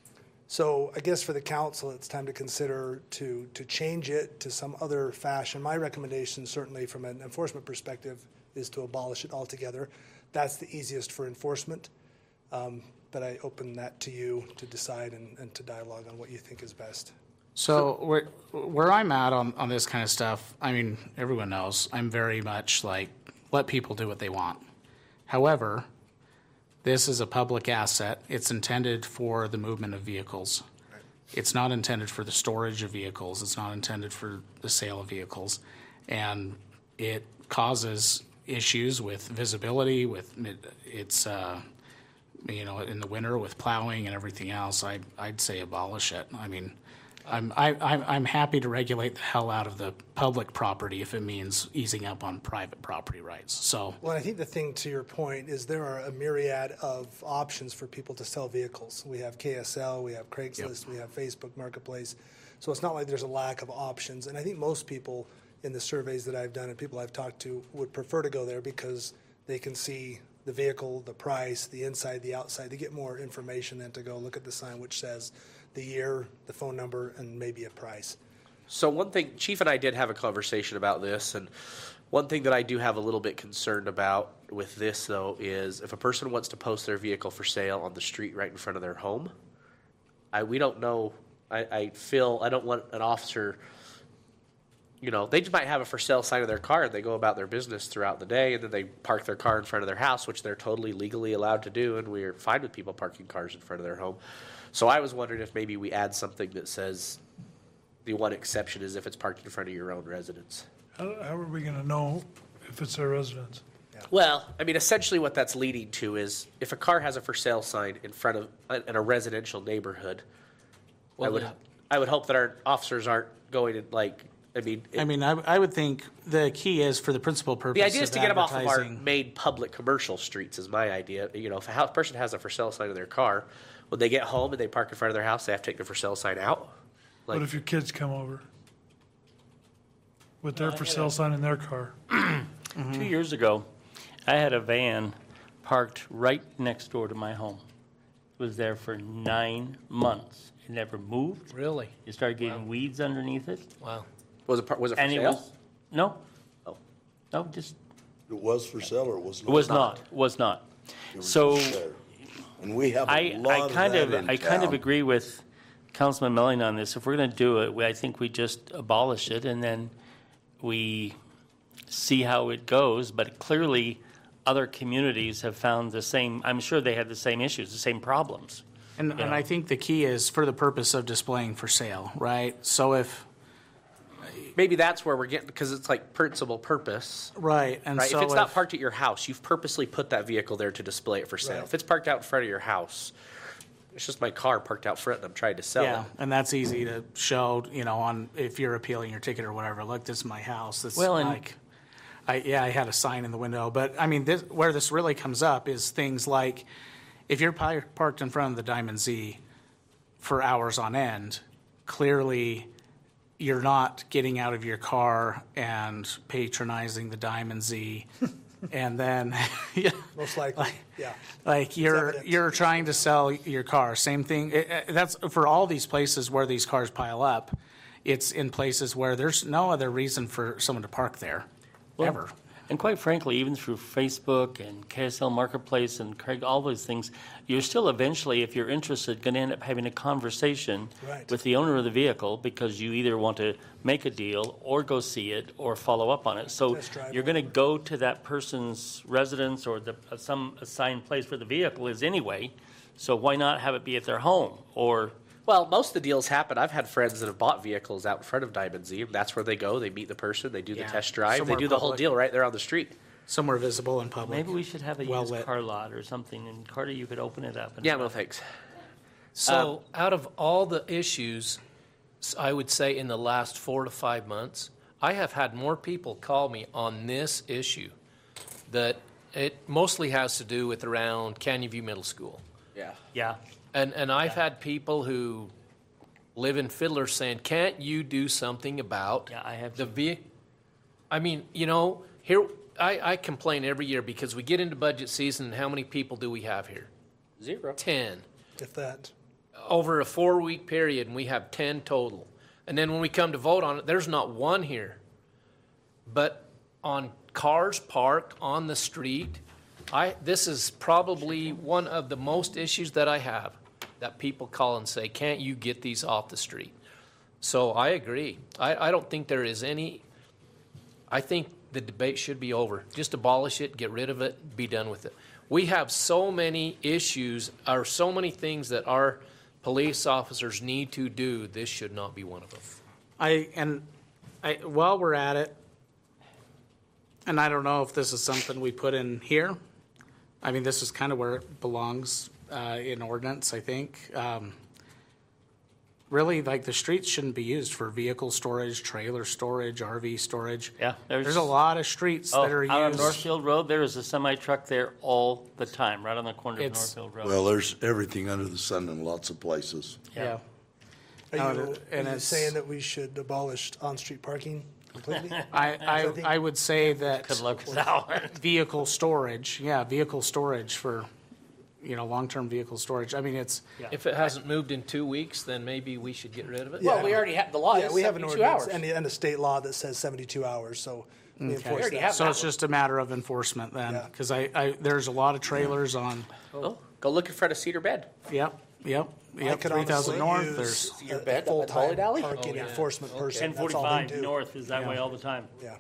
So I guess for the council, it's time to consider to, to change it to some other fashion. My recommendation, certainly from an enforcement perspective, is to abolish it altogether. That's the easiest for enforcement. Um, but I open that to you to decide and, and to dialogue on what you think is best. So where, where I'm at on, on this kind of stuff, I mean, everyone knows, I'm very much like, let people do what they want. However, this is a public asset. It's intended for the movement of vehicles. It's not intended for the storage of vehicles. It's not intended for the sale of vehicles. And it causes issues with visibility, with it's, uh, you know, in the winter with plowing and everything else. I, I'd say abolish it. I mean, I'm, I, I'm I'm happy to regulate the hell out of the public property if it means easing up on private property rights. So, Well, I think the thing to your point is there are a myriad of options for people to sell vehicles. We have K S L, we have Craigslist, we have Facebook Marketplace. So it's not like there's a lack of options. And I think most people in the surveys that I've done and people I've talked to would prefer to go there because they can see the vehicle, the price, the inside, the outside. They get more information than to go look at the sign which says the year, the phone number, and maybe a price. So one thing, Chief and I did have a conversation about this, and one thing that I do have a little bit concerned about with this, though, is if a person wants to post their vehicle for sale on the street right in front of their home, I we don't know, I, I feel, I don't want an officer, you know, they just might have a for sale sign of their car and they go about their business throughout the day, and then they park their car in front of their house, which they're totally legally allowed to do, and we're fine with people parking cars in front of their home. So I was wondering if maybe we add something that says the one exception is if it's parked in front of your own residence. How, how are we gonna know if it's their residence? Well, I mean, essentially what that's leading to is if a car has a for sale sign in front of, in a residential neighborhood, I Well, would, the- I would hope that our officers aren't going to like, I mean. I mean, I, I would think the key is for the principal purpose The idea is of to get them off of our advertising- main public commercial streets is my idea. You know, if a house, person has a for sale sign in their car, when they get home and they park in front of their house, they have to take the for sale sign out. What Like, if your kids come over with their for sale sign in their car? Two years ago, I had a van parked right next door to my home. It was there for nine months. It never moved. Really? You started getting weeds underneath it. Wow. was it, par- was it for And it sale? was, no. Oh. No, just, It was for sale or was it not? was not, was not. It was So just there. And we have a I, lot I of kind that of, in I kind of town. agree with Councilman Melling on this. If we're going to do it, we- I think we just abolish it and then we see how it goes. But clearly, other communities have found the same, I'm sure they had the same issues, the same problems. And, and I think the key is for the purpose of displaying for sale, right? So if, Maybe that's where we're getting, because it's like principal purpose. right, and Right, so if it's not if- parked at your house, you've purposely put that vehicle there to display it for sale. Right. If it's parked out in front of your house, it's just my car parked out front and I'm trying to sell Yeah, it. and that's easy to show, you know, on, if you're appealing your ticket or whatever, look, this is my house, this is Well, and- like, I, yeah, I had a sign in the window, but I mean, this, where this really comes up is things like, if you're pi- parked in front of the Diamond Z for hours on end, clearly you're not getting out of your car and patronizing the Diamond Z, and then, yeah, Most likely, yeah. like you're evident. you're trying to sell your car. Same thing. It- it- that's for all these places where these cars pile up. it's in places where there's no other reason for someone to park there, Well, ever. And quite frankly, even through Facebook and K S L Marketplace and Craig, all those things, you're still eventually, if you're interested, going to end up having a conversation Right. with the owner of the vehicle because you either want to make a deal or go see it or follow up on it. So Test drive you're going to go to that person's residence or the, uh, some assigned place where the vehicle is anyway. So why not have it be at their home or? Well, most of the deals happen. I've had friends that have bought vehicles out in front of Diamond Z. That's where they go. They meet the person. They do Yeah. the test drive. Somewhere they do the whole public. deal right there on the street. Somewhere visible and public. Maybe we should have a well used lit. car lot or something, and Carter, you could open it up. And Yeah, no thanks. So out of all the issues, s- I would say in the last four to five months, I have had more people call me on this issue that it mostly has to do with around Canyon View Middle School. Yeah. Yeah. And, and I've had people who live in Fiddler saying, can't you do something about Yeah, I have the vehicle? I mean, you know, here, I, I complain every year because we get into budget season and how many people do we have here? Zero. Ten. If that. Over a four-week period, and we have ten total. And then when we come to vote on it, there's not one here. But on cars parked on the street, I, this is probably one of the most issues that I have, that people call and say, can't you get these off the street? So I agree. I, I don't think there is any, I think the debate should be over. Just abolish it, get rid of it, be done with it. We have so many issues, or so many things that our police officers need to do. This should not be one of them. I, and I, while we're at it, and I don't know if this is something we put in here. I mean, this is kind of where it belongs uh, in ordinance, I think. Um, really, like, the streets shouldn't be used for vehicle storage, trailer storage, R V storage. Yeah, there's- There's a lot of streets Oh, that are out on used. Northfield Road, there is a semi truck there all the time, right on the corner of It's- Northfield Road. Well, there's everything under the sun in lots of places. Yeah. Are No, you, and are you it's- saying that we should abolish on-street parking completely? I, I, think- I would say that Good luck with that one. vehicle storage, yeah, vehicle storage for, you know, long-term vehicle storage. I mean, it's, If it hasn't moved in two weeks, then maybe we should get rid of it. Yeah. Well, we already have, the law Yeah, is we have an seventy-two ordinance hours. and, the- and a state law that says seventy-two hours, so we enforce already that. have so that it's one. just a matter of enforcement then, Yeah. because I, I, there's a lot of trailers on, Oh, go look in front of Cedar Bend. yep, yep, I yep, could three thousand north, honestly there's, use Your a- bed a up at Bowling full-time Alley? parking Oh, yeah. enforcement person. ten That's all they forty-five do. north is that Yeah. way all the time. Yeah.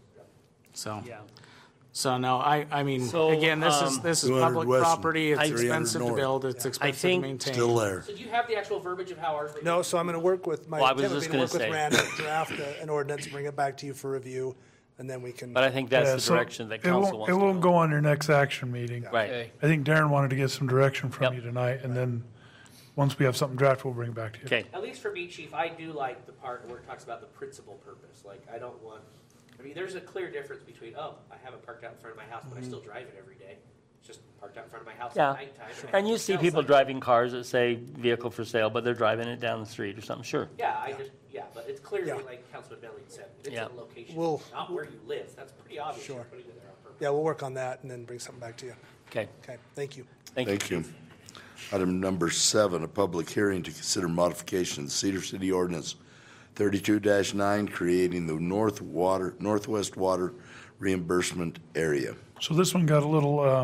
so. Yeah. So no, I, I mean, So, again, this is, um, this is two hundred public west and property, it's three hundred expensive to north. build, it's expensive to think- maintain. Still there. So do you have the actual verbiage of how ours? No, so I'm going to work with my, Well, I was Tim would just be to gonna work with say. Randy, draft a- an ordinance, bring it back to you for review, and then we can. But I think that's Yeah, the so direction that it council won't- wants It to won't go. go on your next action meeting. Right. Okay. I think Darren wanted to get some direction from Yep. you tonight, and then, once we have something drafted, we'll bring it back to you. Okay. At least for me, Chief, I do like the part where it talks about the principal purpose. Like, I don't want, I mean, there's a clear difference between, oh, I have it parked out in front of my house, but I still drive it every day. It's just parked out in front of my house Yeah. at nighttime. And you see Smells people like- driving cars that say vehicle for sale, but they're driving it down the street or something, sure. Yeah, I just, yeah, but it's clearly, Yeah. like Councilman Belling said, it's Yeah. a location, We'll- not where you live. That's pretty obvious. Sure. You're putting it there on purpose. Yeah, we'll work on that and then bring something back to you. Okay, Okay, thank you. thank you. Thank you. Item number seven, a public hearing to consider modification of the Cedar City Ordinance thirty-two dash nine, creating the North Water, Northwest Water Reimbursement Area. So this one got a little uh,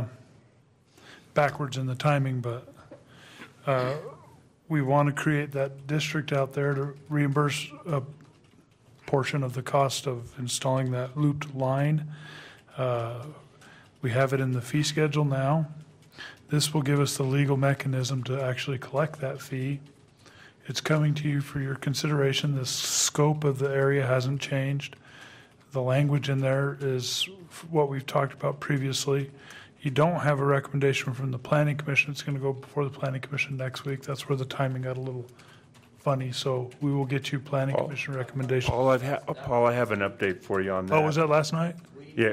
backwards in the timing, but uh, we want to create that district out there to reimburse a portion of the cost of installing that looped line. Uh, We have it in the fee schedule now. This will give us the legal mechanism to actually collect that fee. It's coming to you for your consideration. The scope of the area hasn't changed. The language in there is what we've talked about previously. You don't have a recommendation from the planning commission. It's going to go before the planning commission next week. That's where the timing got a little funny. So we will get you planning commission recommendation. Paul, I've ha- Paul, I have an update for you on that. Oh, was that last night? Yeah.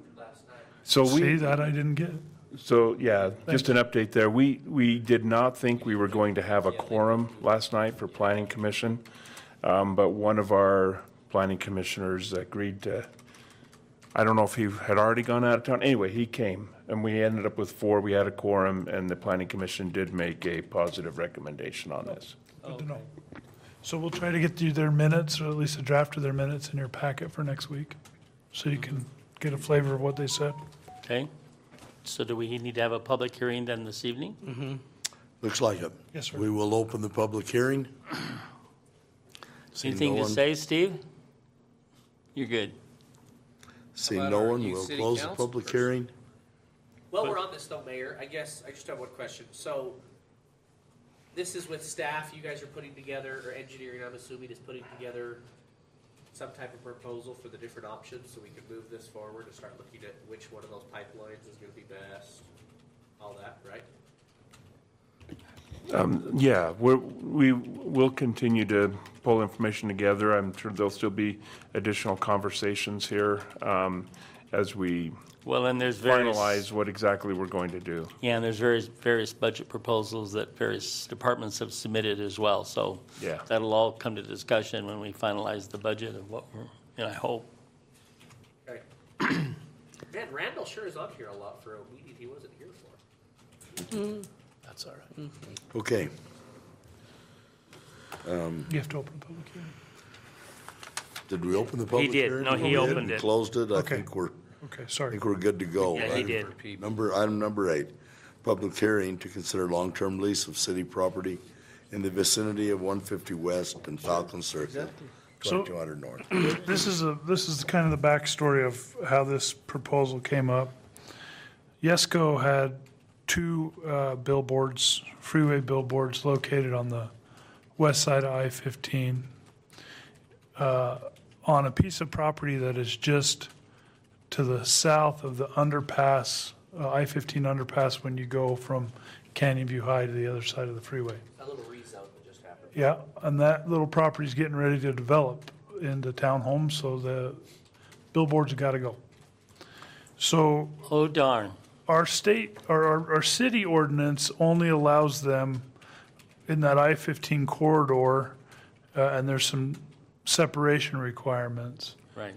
So we. See, that I didn't get. So, yeah, just an update there. We, we did not think we were going to have a quorum last night for planning commission, um, but one of our planning commissioners agreed to, I don't know if he had already gone out of town. Anyway, he came, and we ended up with four. We had a quorum, and the planning commission did make a positive recommendation on this. Good to know. So we'll try to get you their minutes, or at least a draft of their minutes in your packet for next week, so you can get a flavor of what they said. Okay. So do we need to have a public hearing then this evening? Mm-hmm. Looks like it. Yes, sir. We will open the public hearing. Seeing Anything no to one- say, Steve? You're good. Seeing How no about our one, new we'll city close the council public person? hearing. Well, we're on this though, Mayor. I guess I just have one question. So this is with staff you guys are putting together, or engineering, I'm assuming, is putting together some type of proposal for the different options so we can move this forward and start looking at which one of those pipelines is going to be best, all that, right? Um, Yeah, we're, we will continue to pull information together. I'm sure there'll still be additional conversations here um, as we Well, and there's various. finalize what exactly we're going to do. Yeah, and there's various, various budget proposals that various departments have submitted as well, so. Yeah. That'll all come to discussion when we finalize the budget of what we're, you know, I hope. Okay. Man, Randall sure is on here a lot for a meeting he wasn't here for. That's all right. Okay. You have to open the public hearing. Did we open the public did. hearing? No, he We did. opened We it. Closed it. I Okay. think we're, Okay, I sorry. think we're good to go. Yeah, he Item- did. Number, item number eight, public hearing to consider long-term lease of city property in the vicinity of one fifty West and Falcon Circle, So- twenty-two hundred North. This is a, this is kind of the backstory of how this proposal came up. Yesco had two uh, billboards, freeway billboards located on the west side of I fifteen uh, on a piece of property that is just to the south of the underpass, uh, I fifteen underpass when you go from Canyon View High to the other side of the freeway. A little rezone that just happened. Yeah, and that little property's getting ready to develop into townhomes, so the billboards have got to go. So Oh darn. our state, or our, our city ordinance only allows them in that I fifteen corridor, uh, and there's some separation requirements. Right.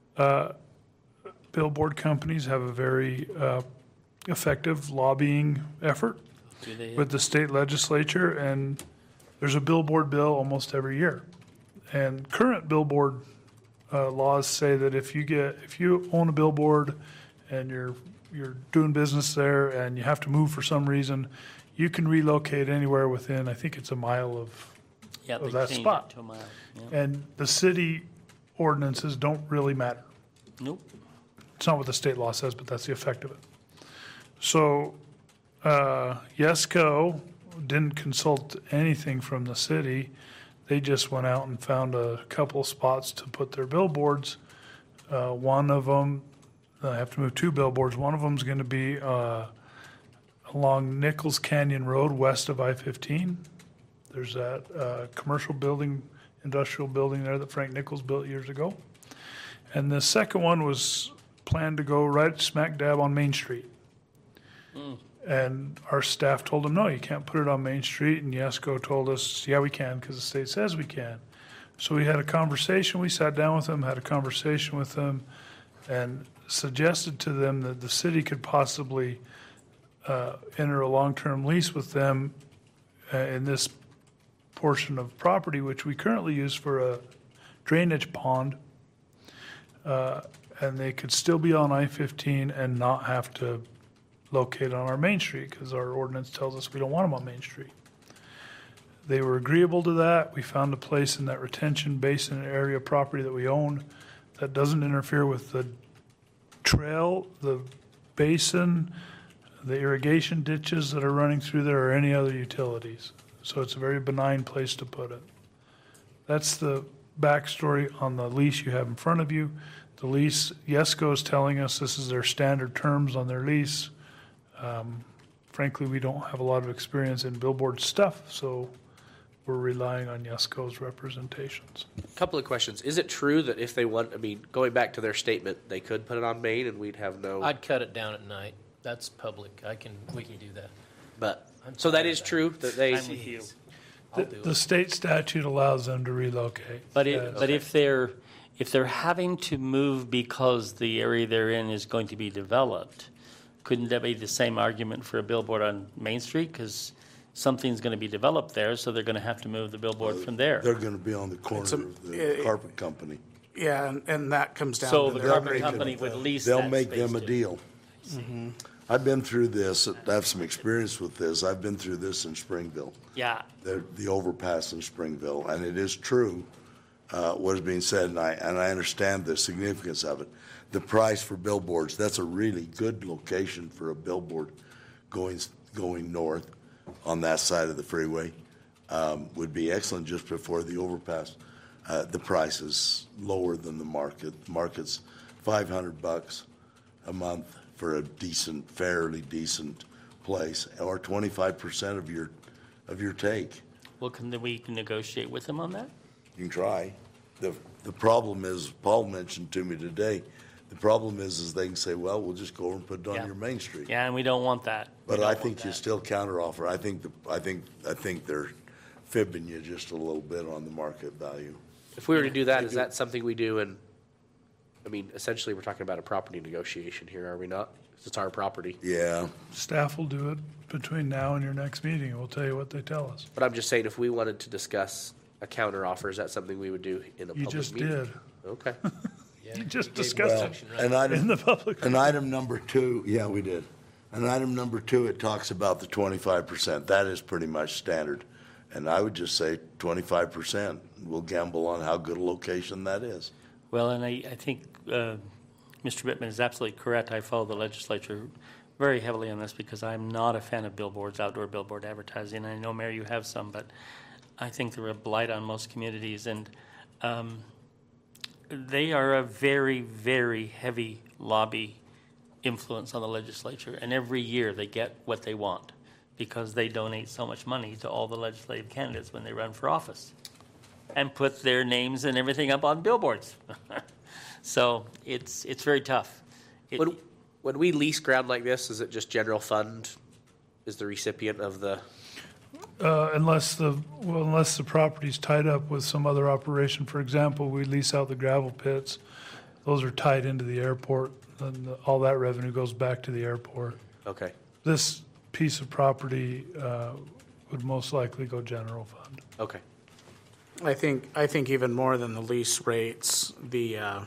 Billboard companies have a very uh, effective lobbying effort Do they? with the state legislature, and there's a billboard bill almost every year. And current billboard uh, laws say that if you get, if you own a billboard and you're, you're doing business there and you have to move for some reason, you can relocate anywhere within, I think it's a mile of, Yeah, they of that changed it spot. to a mile. Yeah. And the city ordinances don't really matter. Nope. It's not what the state law says, but that's the effect of it. So, uh, Yesco didn't consult anything from the city. They just went out and found a couple of spots to put their billboards. Uh, one of them, I have to move two billboards. One of them is going to be uh, along Nichols Canyon Road, west of I fifteen. There's that uh, commercial building, industrial building there that Frank Nichols built years ago. And the second one was planned to go right smack dab on Main Street. And our staff told them, no, you can't put it on Main Street. And Yesco told us, yeah, we can, because the state says we can. So we had a conversation. We sat down with them, had a conversation with them, and suggested to them that the city could possibly uh, enter a long-term lease with them uh, in this portion of property, which we currently use for a drainage pond. Uh, and they could still be on I fifteen and not have to locate on our Main Street, because our ordinance tells us we don't want them on Main Street. They were agreeable to that. We found a place in that retention basin area property that we own that doesn't interfere with the trail, the basin, the irrigation ditches that are running through there, or any other utilities. So it's a very benign place to put it. That's the backstory on the lease you have in front of you. The lease, Yesco is telling us this is their standard terms on their lease. Um, Frankly, we don't have a lot of experience in billboard stuff, so we're relying on Yesco's representations. Couple of questions. Is it true that if they want, I mean, going back to their statement, they could put it on Main and we'd have no, I'd cut it down at night. That's public. I can, we can do that. but, so that is true that they, I'm with you. I'll The do the it. state statute allows them to relocate. But Yes. it, but if they're, if they're having to move because the area they're in is going to be developed, couldn't that be the same argument for a billboard on Main Street? Because something's going to be developed there, so they're going to have to move the billboard from there. They're going to be on the corner It's a- of the eh, carpet company. Yeah, and, and that comes down So to the their carpet agreement company with would the- lease They'll that make space them a to- deal. I've been through this, I have some experience with this. I've been through this in Springville. Yeah, the, the overpass in Springville, and it is true, uh, what is being said, and I, and I understand the significance of it. The price for billboards, that's a really good location for a billboard going, going north on that side of the freeway, um, would be excellent just before the overpass. Uh, the price is lower than the market. Market's five hundred bucks a month for a decent, fairly decent place, or twenty-five percent of your, of your take. well, can we negotiate with them on that? You can try. The, the problem is, Paul mentioned to me today, the problem is, is they can say, well, we'll just go over and put it on Yeah. your Main Street. Yeah, and we don't want that. We But don't I want think you that. still counteroffer. I think, the I think, I think they're fibbing you just a little bit on the market value. If we were to do that, is that something we do in, I mean, essentially, we're talking about a property negotiation here, are we not? 'Cause it's our property. Yeah. Staff will do it between now and your next meeting, and we'll tell you what they tell us. But I'm just saying, if we wanted to discuss a counter offer, is that something we would do in a You public just meeting? did. Okay. You just discussed it An item, in the public. an item number two, yeah, we did. An item number two, it talks about the twenty-five percent. That is pretty much standard. And I would just say twenty-five percent. We'll gamble on how good a location that is. Well, and I, I think uh, Mister Bittman is absolutely correct. I follow the legislature very heavily on this because I'm not a fan of billboards, outdoor billboard advertising. I know, Mayor, you have some, but I think they're a blight on most communities. And um, they are a very, very heavy lobby influence on the legislature. And every year they get what they want because they donate so much money to all the legislative candidates when they run for office and put their names and everything up on billboards. So it's, it's very tough. It- When, when we lease ground like this, is it just general fund is the recipient of the, Uh, unless the, well, unless the property's tied up with some other operation. For example, we lease out the gravel pits. Those are tied into the airport, and the- all that revenue goes back to the airport. okay. This piece of property uh, would most likely go general fund. Okay. I think, I think even more than the lease rates, the uh,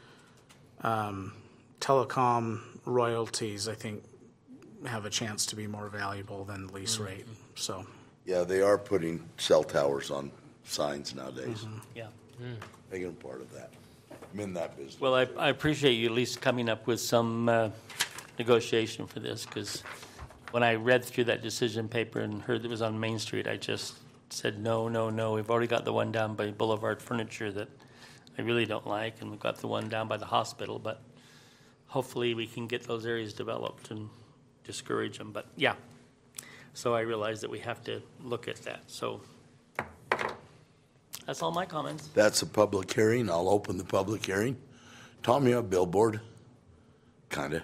um, telecom royalties, I think, have a chance to be more valuable than the lease rate, so. Yeah, they are putting cell towers on signs nowadays, Yeah. making them part of that. I'm in that business. Well, I, I appreciate you at least coming up with some uh, negotiation for this, because when I read through that decision paper and heard it was on Main Street, I just said, no, no, no. We've already got the one down by Boulevard Furniture that I really don't like, and we've got the one down by the hospital, but hopefully we can get those areas developed and discourage them, but yeah. So I realize that we have to look at that, so that's all my comments. That's a public hearing. I'll open the public hearing. Tom, you have a billboard? Kinda.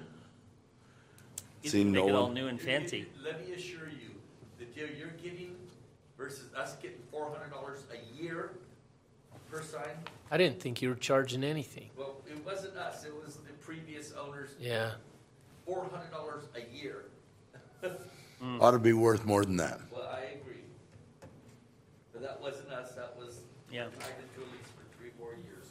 You See can no make it all one? new and fancy. Let me assure you, the deal you're getting versus us getting four hundred dollars a year per sign, I didn't think you were charging anything. well, it wasn't us, it was the previous owners, Yeah. four hundred dollars a year. Ought to be worth more than that. Well, I agree. But that wasn't us, that was Yeah. tied into a lease for three, four years.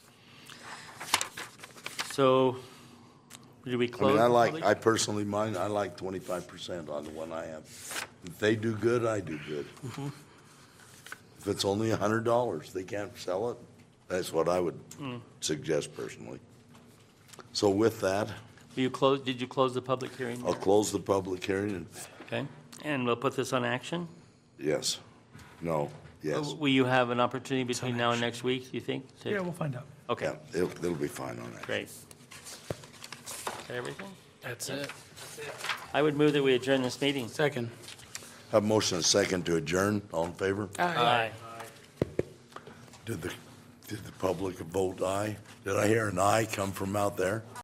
So, do we I close? mean, I the like, public- I personally, mine, I like twenty-five percent on the one I have. If they do good, I do good. If it's only a hundred dollars, they can't sell it, that's what I would suggest personally. So with that, Will you close, did you close the public hearing? I'll close the public hearing and, Okay, and we'll put this on action? yes, no, yes. Will you have an opportunity between now and next week, do you think? to- Yeah, we'll find out. Okay, Yeah, it'll, it'll be fine on that. great. Got everything? That's it. I would move that we adjourn this meeting. Second. Have a motion and a second to adjourn, all in favor? Aye. Did the, did the public vote aye? Did I hear an aye come from out there?